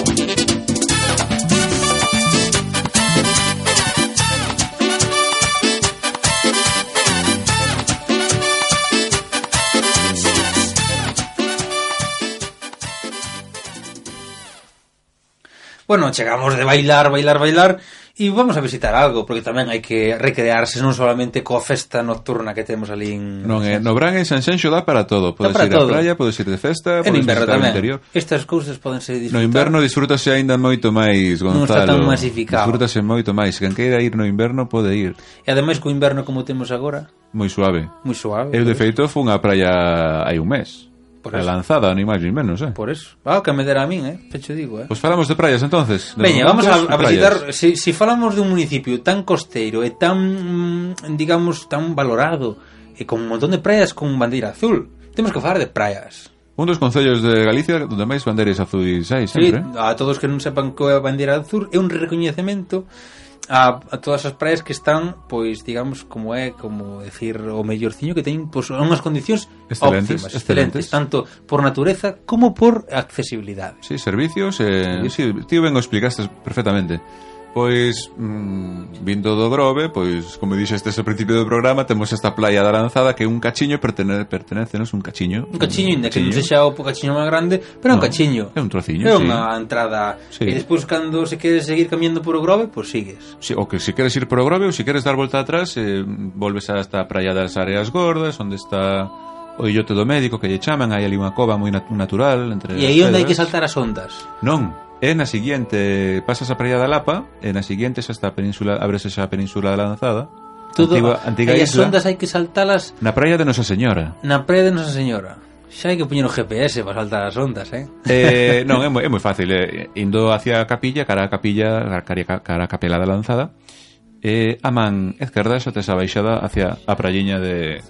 Bueno, chegamos de bailar, bailar, bailar e vamos a visitar algo, porque tamén hai que recrearse non solamente coa festa nocturna que temos ali en... Non, eh, no Bran e Sanxenxo dá para todo. Podes para ir todo. á playa, podes ir de festa, En podes inverno visitar o tamén. interior. Estas cousas poden ser No disfrutadas. inverno disfrútase aínda moito máis, Non Gonzalo. está tan masificado. Disfrútase moito máis. Quen queira ir no inverno pode ir. E ademais co inverno como temos agora, Moi suave. moi suave. Eu, de feito, fun á praia hai un mes. Por A eso. lanzada, ni máis ni menos, eh? Por eso. Ah, que me dera a min, eh? Pecho digo, eh? Pois falamos de praias, entonces. De Veña, vamos a, momentos, a praias. visitar. Si, si falamos dun municipio tan costeiro e tan, mm, digamos, tan valorado e con un montón de praias con bandeira azul, temos que falar de praias. Un dos concellos de Galicia onde máis bandeiras azuis hai Sí, sempre. a todos que non sepan que é a bandeira azul é un recoñecemento a, a todas as praias que están, pois, digamos, como é, como decir, o mellorciño que teñen, pois, unhas condicións Excelentes, óptimas, excelentes. excelentes, tanto por natureza como por accesibilidade. Sí, servicios, eh, sí, tío ben o explicaste perfectamente. Pois, mm, vindo do Grove, pois, como dixestes ao principio do programa, temos esta playa da Lanzada que é un cachiño, pertene, pertenecenos un cachiño. Un cachiño, inda que non sexa o cachiño máis grande, pero é un No, cachiño. é un trociño, É sí. unha entrada. Sí. E despois, cando se queres seguir camiñando por o Grove, pois sigues. Sí, o que se queres ir por o Grove ou se queres dar volta atrás, eh, volves hasta a praia das Areas Gordas, onde está o illote do médico que lle chaman, hai ali unha cova moi nat- natural entre E as aí onde hai que pedras. saltar as ondas. Non, é na seguinte, pasas a praia da Lapa, e na seguinte xa está a península, ábrese xa a península da Lanzada. Todo, antiga, antiga e as isla, ondas hai que saltalas na praia de Nosa Señora. na praia de Nosa Señora. Xa hai que poñer o G P S para saltar as ondas, eh? Eh, non, é moi, é moi fácil, eh, indo hacia a capilla, cara a capilla, cara, cara a capela da Lanzada, e a man esquerda xa tes a baixada hacia a prayiña de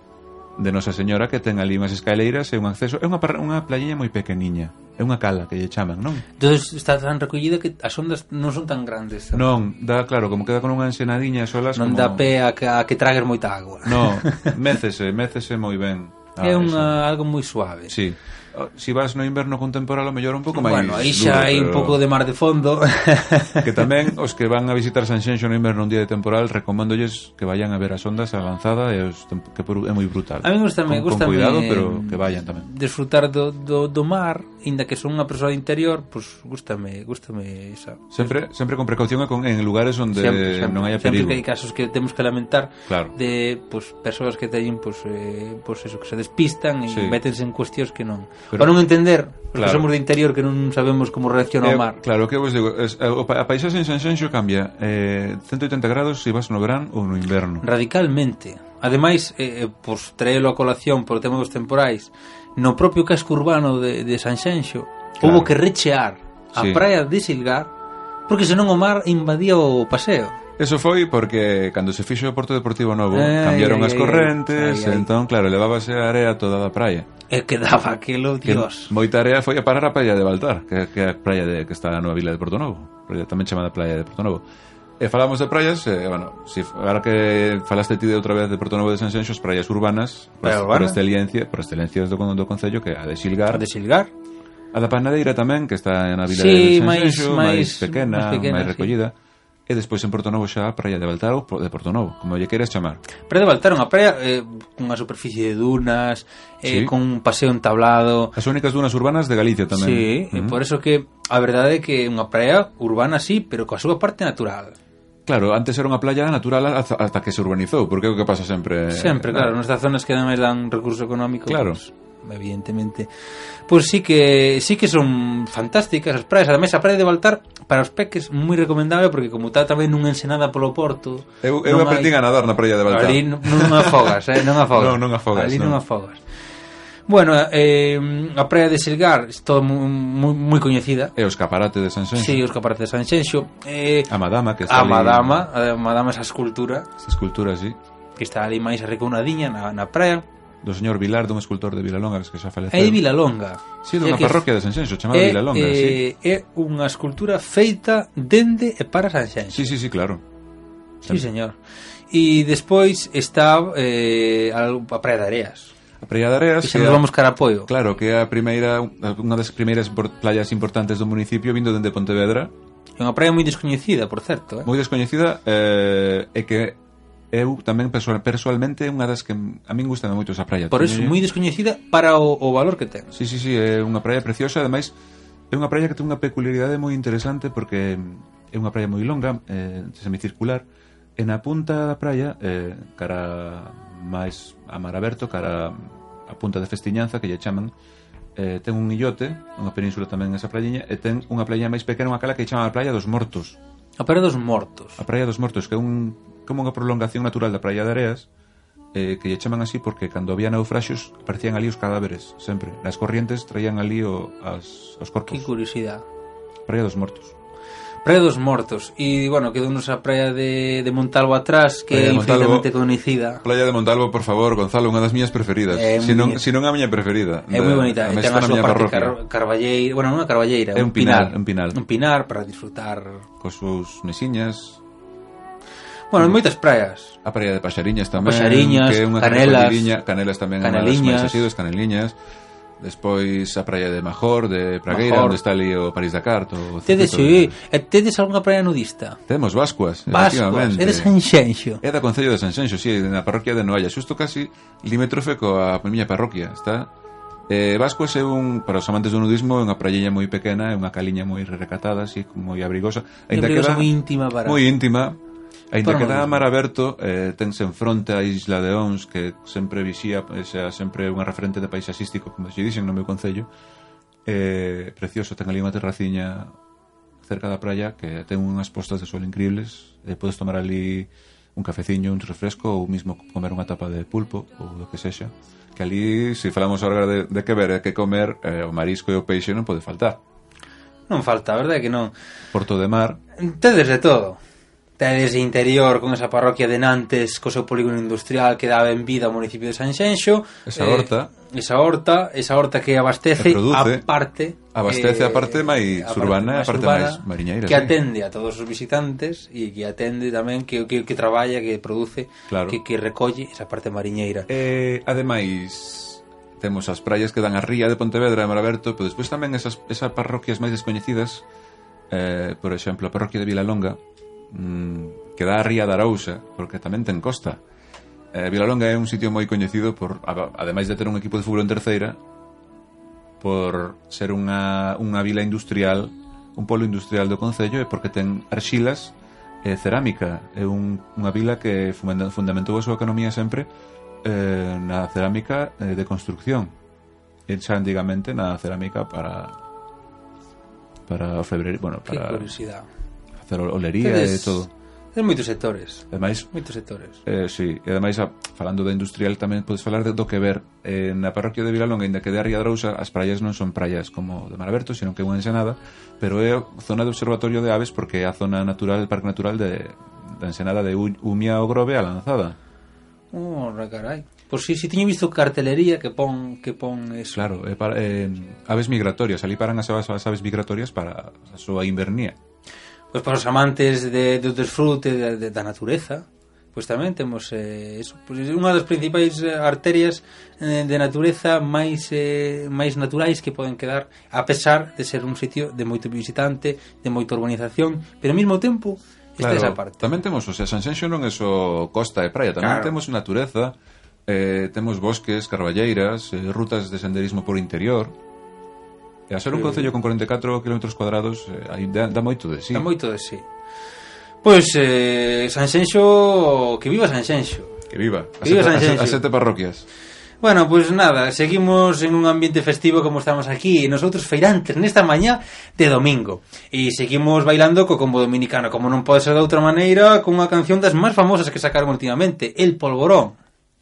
de Nosa Señora, que ten ali unhas escaleiras e un acceso, é unha, par- unha playiña moi pequeniña, é unha cala que lle chaman, non? Entón está tan recollida que as ondas non son tan grandes. Non, dá claro, como queda con unha ensenadiña solas, Non como... dá pé a que, a que tragues moita agua. No, mécese, mécese moi ben. Ah, É eso. unha, algo moi suave. Sí. Si vas no inverno con temporal, o mellor un pouco máis Bueno, aí xa duro, hai un pero- pouco de mar de fondo. Que tamén os que van a visitar Sanxenxo no inverno un día de temporal, recomendolles que vayan a ver as ondas a Lanzada, e os tem- que por- é moi brutal. A mí gusta me con, gusta con cuidado, pero que vayan tamén. disfrutar do, do, do mar inda que son unha persoa de interior, pues gústame, gústame esa. Sempre, sempre con precaución e con, en lugares onde Sempre, sempre, non haya sempre perigo. que hai casos que temos que lamentar, Claro. de pues, persoas que teñen pues, eh, pues eso, que se despistan e Sí. métense en cuestións que non. Pero- Para non entender, porque Claro. somos de interior que non sabemos como reacciona o Eh, mar. Claro, o que vos digo, es, a, a paisaxe en Sanxenxo cambia eh, ciento oitenta grados se vas no verán ou no inverno. Radicalmente. Ademais, eh, pues, traelo a colación por tema dos temporais, no propio casco urbano de, de Sanxenxo, Claro. houve que rechear a Sí. praia de Silgar, porque senón o mar invadía o paseo. Eso foi porque cando se fixo o Porto Deportivo Novo Ai, cambiaron ai, as ai, correntes, ai, ai. entón claro, levábase a area toda da praia. E quedaba aquilo, Que Dios. moita area foi a parar a praia de Baltar, que, que é a praia de, que está na nova vila de Porto Novo, praia tamén chamada praia de Porto Novo. E falamos de praias, eh, bueno, si, ahora que falaste ti de outra vez de Porto Novo de Sanxenxo, as praias urbanas, Praia por, urbana. por excelencia, por excelencia do, do concello, que é a de Silgar, A de Silgar. a da Panadeira tamén, que está na vila Sí, de máis- Sanxenxo, máis- máis pequena, máis pequena, máis sí. recollida. E despois en Porto Novo xa a praia de Baltar ou de Porto Novo, como lle queiras chamar. Praia de Baltar, unha praia eh, cunha superficie de dunas, eh, Sí. con un paseo entablado. As únicas dunas urbanas de Galicia tamén. Sí, e Mm. por eso que a verdade é que é unha praia urbana sí, pero coa súa parte natural. Claro, antes era unha playa natural hasta, hasta que se urbanizou, porque é o que pasa sempre. Sempre, claro, nestas zonas que ademais dan recurso económico, Claro. pues, evidentemente. Pois sí que sí que son fantásticas as praias, ademais a praia de Baltar para os peques moi recomendable porque como está tamén nunha ensenada polo porto. Eu, eu non aprendí hai- a nadar na praia de Baltar. Ali non non afogas, eh, non afogas. Non, non afogas, Ali non non. afogas. Bueno, eh, a praia de Silgar é todo moi, moi, moi coñecida. E o escaparate de Sanxenxo. Sí, os caparates de Sanxenxo. Eh, A Madama, que está a ali. Madama, a Madama esa escultura Esa escultura, sí. que está ali máis arrecounadiña na, na praia. Do señor Vilar, dun escultor de Vilalonga, que xa faleceu. É de Vilalonga. Sí, dunha É que parroquia de Sanxenxo, chamada é, Vilalonga, sí. eh, é unha escultura feita dende e para Sanxenxo. Sí, sí, sí, claro. Sí, señor. E despois está eh, a Praia de Areas. A Praia de Areas, Que xa que nos é- vamos cara a Poio. Claro, que é a primeira, unha das primeiras por- playas importantes do municipio, vindo dende Pontevedra, É unha praia moi descoñecida, por certo, eh? moi descoñecida, eh, e que eu tamén persoal, personalmente é unha das que a min gusta moito esa praia. Por eso, Teño- moi descoñecida para o, o valor que ten. Sí, sí, sí, é unha praia preciosa, ademais é unha praia que ten unha peculiaridade moi interesante porque é unha praia moi longa, eh, semicircular, e na punta da praia, eh, cara máis a mar aberto, cara a punta de Festiñanza, que lle chaman, eh, ten un illote, unha península tamén esa prayiña, e ten unha praia máis pequena, unha cala que lle chaman a Praia dos Mortos. A Praia dos Mortos. A Praia dos Mortos, que é un, como unha prolongación natural da Praia de Areas, eh, que lle chaman así porque cando había naufraxios aparecían ali os cadáveres, sempre. Nas corrientes traían ali o, as, os corpos. Que curiosidade. Praia dos Mortos. Praia dos Mortos. E, bueno, quedou nos a praia de, de Montalvo atrás, que é Praia de Montalvo. infinitamente coñecida. Playa de Montalvo, por favor, Gonzalo, unha das miñas preferidas. É si, moi non, bonita. si non a miña preferida. É moi bonita. E Ademais, ten a está na súa miña parte parroquia. car carballeira. Bueno, non é carballeira, É un pinar, un pinal. Un pinar para disfrutar. Cos seus mesiñas. Bueno, hai moitas praias. A Praia de Paxariñas tamén. Paxariñas, que é unha Canelas. recollidinha. Canelas tamén é unha das Caneliñas. máis asiduas, Caneliñas. Despois a praia de Major, de Pragueira, Major. onde está ali o París-Dakar. O Tedes, sí. circuito E de- tedes algunha praia nudista? Temos Vascuas, Vascos, efectivamente. é de Sanxenxo. É da Concello de Sanxenxo, si, sí, na parroquia de Noalla, xusto casi limítrofe coa miña parroquia, está. Eh, Vascuas é un, para os amantes do nudismo, é unha praia moi pequena, é unha caliña moi recatada, así, moi abrigosa. É Aínda abrigosa, que dá- moi íntima para- moi íntima. Ainda para que dá a nudismo. mar aberto, eh, tense en fronte a Isla de Ons, que sempre vixía, xa sempre unha referente de paisaxístico, como se dixen no meu concello. Eh, precioso, ten ali unha terraciña cerca da praia que ten unhas postas de sol increíbles, e podes tomar ali un cafeciño, un refresco ou mismo comer unha tapa de pulpo ou do que sexa, que ali, se falamos agora de, de que ver e que comer, eh, o marisco e o peixe non pode faltar. Non falta, a verdade é que non. Porto de mar, Tedes de todo. Tedes de interior con esa parroquia de Nantes co seu polígono industrial que dá ben vida ao municipio de Sanxenxo. Esa horta. Eh, esa horta, esa horta que abastece Que produce. a parte Abastece a parte máis a urbana e a parte máis mariñeira, que sí. atende a todos os visitantes e que atende tamén que que, que traballa, que produce, Claro. que, que recolle esa parte mariñeira. Eh, ademais, temos as praias que dan a ría de Pontevedra e Mar Aberto, pero despois tamén esas, esas parroquias máis descoñecidas, eh, por exemplo, a parroquia de Vilalonga, mmm, que dá a ría de Arousa, porque tamén ten costa. Eh, Vilalonga é un sitio moi coñecido por, a- ademais de ter un equipo de fútbol en terceira, por ser unha, unha vila industrial, un polo industrial do concello, e porque ten arxilas e cerámica. É un, unha vila que fundamentou a súa economía sempre eh, na cerámica eh, de construcción, e xa antigamente na cerámica para para febreiro, bueno, para que curiosidade, facer olería e todo. En moitos sectores. Ademais, moitos sectores. Eh, sí, e ademais, a, falando da industrial, tamén podes falar de do que ver eh, na parroquia de Vilalonga, ainda que de Arriadrousa, as praias non son praias como de Mar Aberto, sino que é unha ensenada, pero é zona de observatorio de aves porque é a zona natural, el parque natural de, da ensenada de Umia o Grove a Lanzada. Oh, carai. Pois si, si tiño visto cartelería que pon que pon eso. Claro, é para, eh, aves migratorias, ali paran as aves, as aves migratorias para a súa invernía. Pois para os amantes de, do desfrute de, de, da natureza, pois tamén temos eh, eso, pois unha das principais arterias eh, de natureza máis eh, máis naturais que poden quedar, a pesar de ser un sitio de moito visitante, de moita urbanización, pero ao mesmo tempo está claro, esa parte. Tamén temos, o sea, Sanxenxo non é só costa e praia, tamén claro. Temos natureza, eh, temos bosques, carballeiras, eh, rutas de senderismo por interior. E a ser un concello con cuarenta e catro kilómetros cuadrados, eh, aí dá, dá moito de sí. Dá moito de sí. Pois, eh, Sanxenxo, que viva Sanxenxo. Que viva. Que viva Sanxenxo. As sete parroquias. Bueno, pois pues nada, seguimos en un ambiente festivo como estamos aquí, e nosotros feirantes nesta mañá de domingo. E seguimos bailando co combo dominicano, como non pode ser de outra maneira, con unha canción das máis famosas que sacaron últimamente, El Polvorón.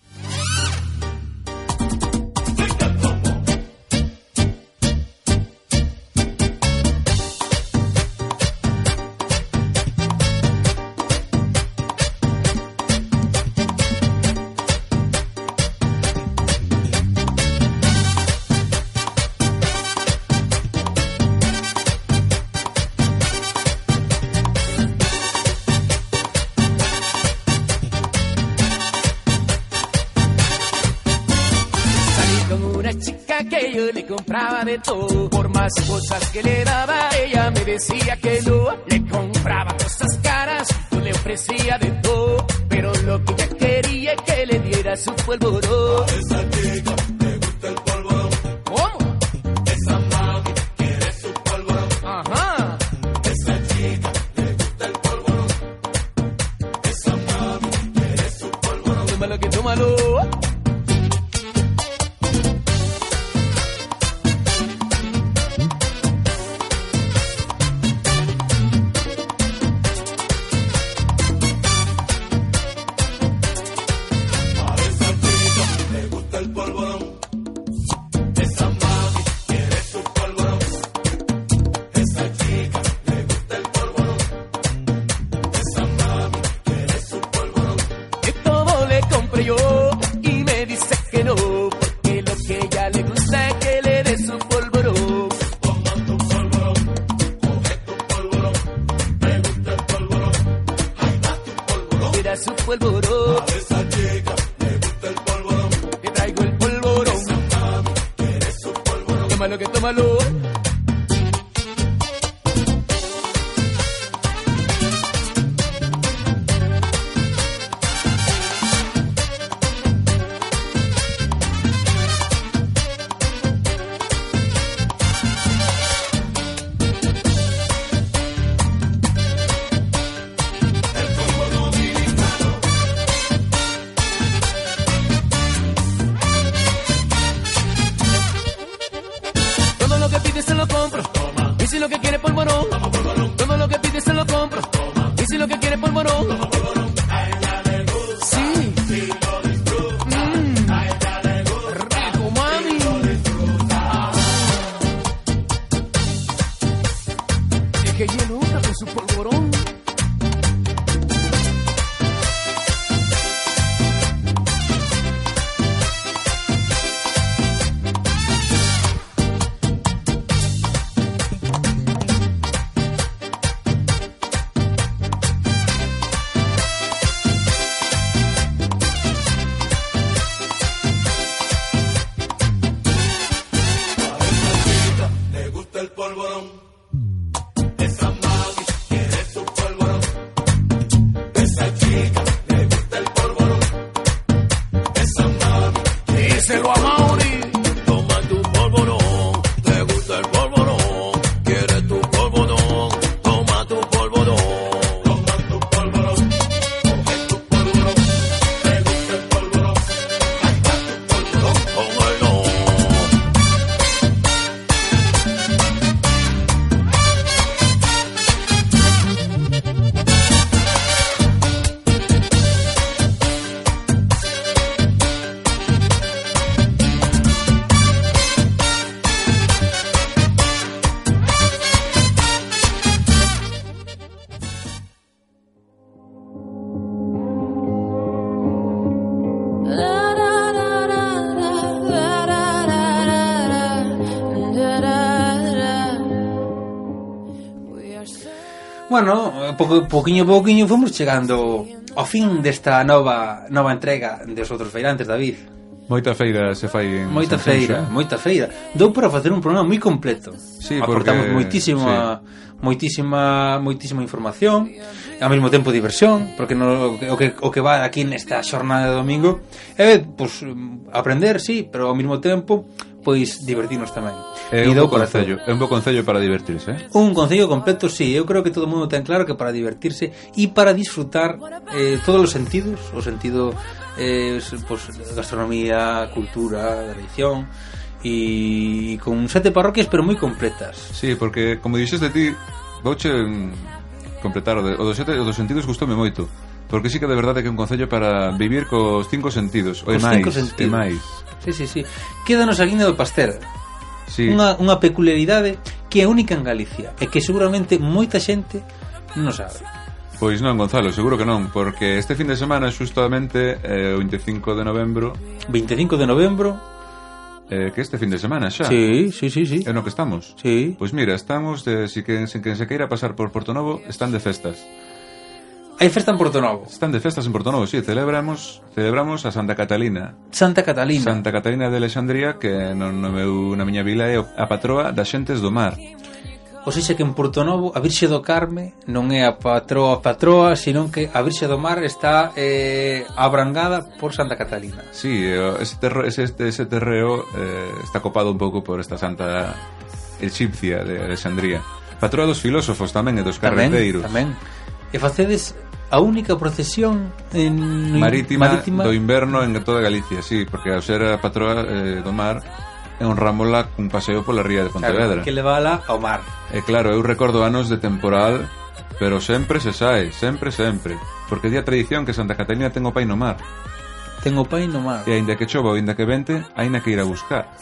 Compraba de todo, por más cosas que le daba, ella me decía que no. Le compraba cosas caras, yo le ofrecía de todo, pero lo que ella quería es que le diera su polvorón. A esa chica le gusta el polvorón. ¿Cómo? Esa mami quiere su polvorón. Ajá. Esa chica le gusta el polvorón. Esa mami quiere su polvorón. Tómalo que tómalo. Bueno, pouco, pouquiño a pouquiño fomos chegando ao fin desta nova nova entrega de Os Outros Feirantes, David. Moita feira se fai en Moita Sanxenxo, feira, eh? moita feira. Dou para facer un programa moi completo. Sí, aportamos porque- moitísima, sí. moitísima, moitísima información, e ao mesmo tempo diversión, porque no, o que o que va aquí nesta xornada de domingo é pues aprender, sí, pero ao mesmo tempo pois divertirnos tamén. É E un dou bo para concello, é un bo concello para divertirse, eh? Un concello completo, sí. Eu creo que todo o mundo ten claro que para divertirse e para disfrutar eh, todos os sentidos, o sentido eh, pues, gastronomía, cultura, religión, e con sete parroquias pero moi completas. Sí, porque, como dixes de ti, vouche mm, completar o, de, o, dos, sete, o dos sentidos gustoume moito. Porque sí que de verdade que é un concello para vivir cos cinco sentidos. O e Os máis, cinco e sentidos. máis. Sí, sí, sí. Quédanos a guinda do pastel. Sí. Unha, unha peculiaridade que é única en Galicia e que seguramente moita xente non sabe. Pois non, Gonzalo, seguro que non, porque este fin de semana justamente eh, o veinticinco de novembro, veinticinco de novembro. eh, que este fin de semana xa. Sí, sí, sí, sí. É no que estamos. Sí. Pois mira, estamos, de, si que, si que se queira pasar por Portonovo, están de festas. Hai festa en Portonovo. Están de festas en Portonovo, sí, celebramos celebramos a Santa Catalina. Santa Catalina. Santa Catalina de Alexandría, que no, no meu, na miña vila é a patroa das xentes do mar. O seja que en Portonovo a Virxe do Carme non é a patroa patroa, senón que a Virxe do Mar está eh, abrangada por Santa Catalina. Sí, eh, ese, terro, ese, ese terreo eh, está copado un pouco por esta santa egipcia de Alexandría. Patroa dos filósofos tamén e dos carreteiros. Tamén, tamén. E facedes a única procesión en Marítima, marítima do inverno en toda Galicia, sí, porque ao ser a patroa eh, do mar honrámola cun paseo pola ría de Pontevedra. Claro, que levala ao mar. E claro, eu recordo anos de temporal, pero sempre se sae, sempre, sempre. Porque di a tradición que Santa Catalina ten o pai no mar. Ten o pai no mar. E aínda que chova ou aínda que vente, aínda que ir a buscar.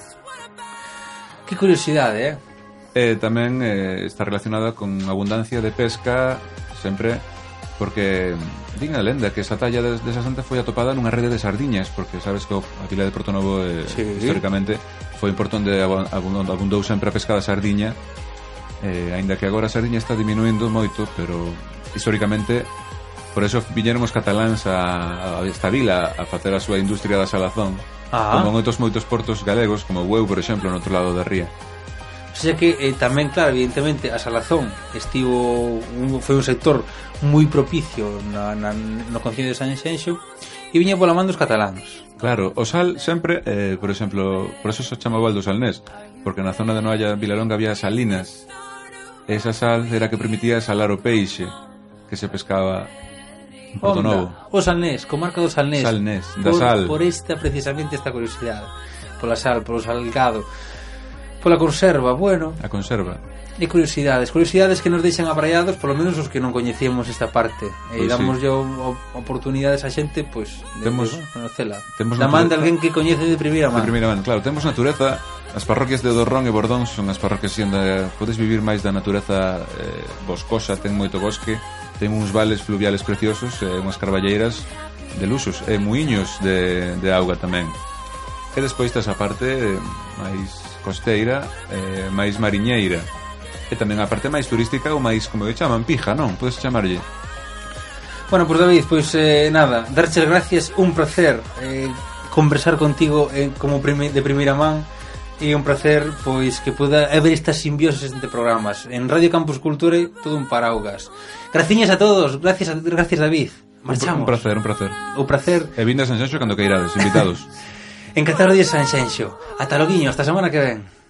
Que curiosidade, eh? E tamén eh, está relacionada con abundancia de pesca, sempre, porque din a lenda que esa talla de, de esa santa foi atopada nunha rede de sardiñas, porque sabes que a vila de Portonovo eh, Sí. históricamente foi un portón de abundou, abundou sempre a pesca da sardiña, eh, aínda que agora a sardiña está diminuindo moito, pero históricamente por eso viñeron os cataláns a, a esta vila a facer a súa industria da salazón, Ah. como en outros moitos portos galegos, como Bueu, por exemplo, no outro lado da ría. O sea que eh, tamén, claro, evidentemente a salazón estivo un, foi un sector moi propicio na, na, no concello de Sanxenxo e viña pola man dos cataláns. Claro, o sal sempre, eh, por exemplo, por eso se chamaba Val do Salnés, porque na zona de Noalla, Vilalonga, había salinas. E esa sal era que permitía salar o peixe que se pescaba en Portonovo. Onda, o Salnés, comarca do Salnés. Salnés, da por, sal. Por esta, precisamente, esta curiosidade. Pola sal, polo salgado, pola conserva, bueno, A conserva. e curiosidades. Curiosidades que nos deixan abraiados, polo menos os que non coñecíamos esta parte. E Pois damos sí. yo oportunidades a xente, pois, de, Temos- de, bueno, conocela. temos Da man de natureza- alguén que coñece de primeira De man. primeira man, claro, temos natureza. As parroquias de Dorrón e Bordón son as parroquias onde podes vivir máis da natureza eh, boscosa, ten moito bosque, ten uns vales fluviales preciosos, e unhas carballeiras de luxos, e muiños de, de auga tamén. E despois tes a parte eh, máis costeira, eh, máis mariñeira, e tamén a parte máis turística ou máis, como eu chaman, pija, non? Podes chamarlle. Bueno, pues David, pues eh, nada, darches gracias, un placer eh, conversar contigo eh, como prime, de primeira man, e un placer pois que poda haber estas simbioses entre programas. En Radio Campus Culture todo un paraugas. Graciñas a todos, gracias a, gracias David. Marchamos. Un prazer, un prazer. O pracer. E vinde a Sanxenxo cando queirades, invitados. En Catarro de Sanxenxo. Ata loguiño, hasta a semana que ven.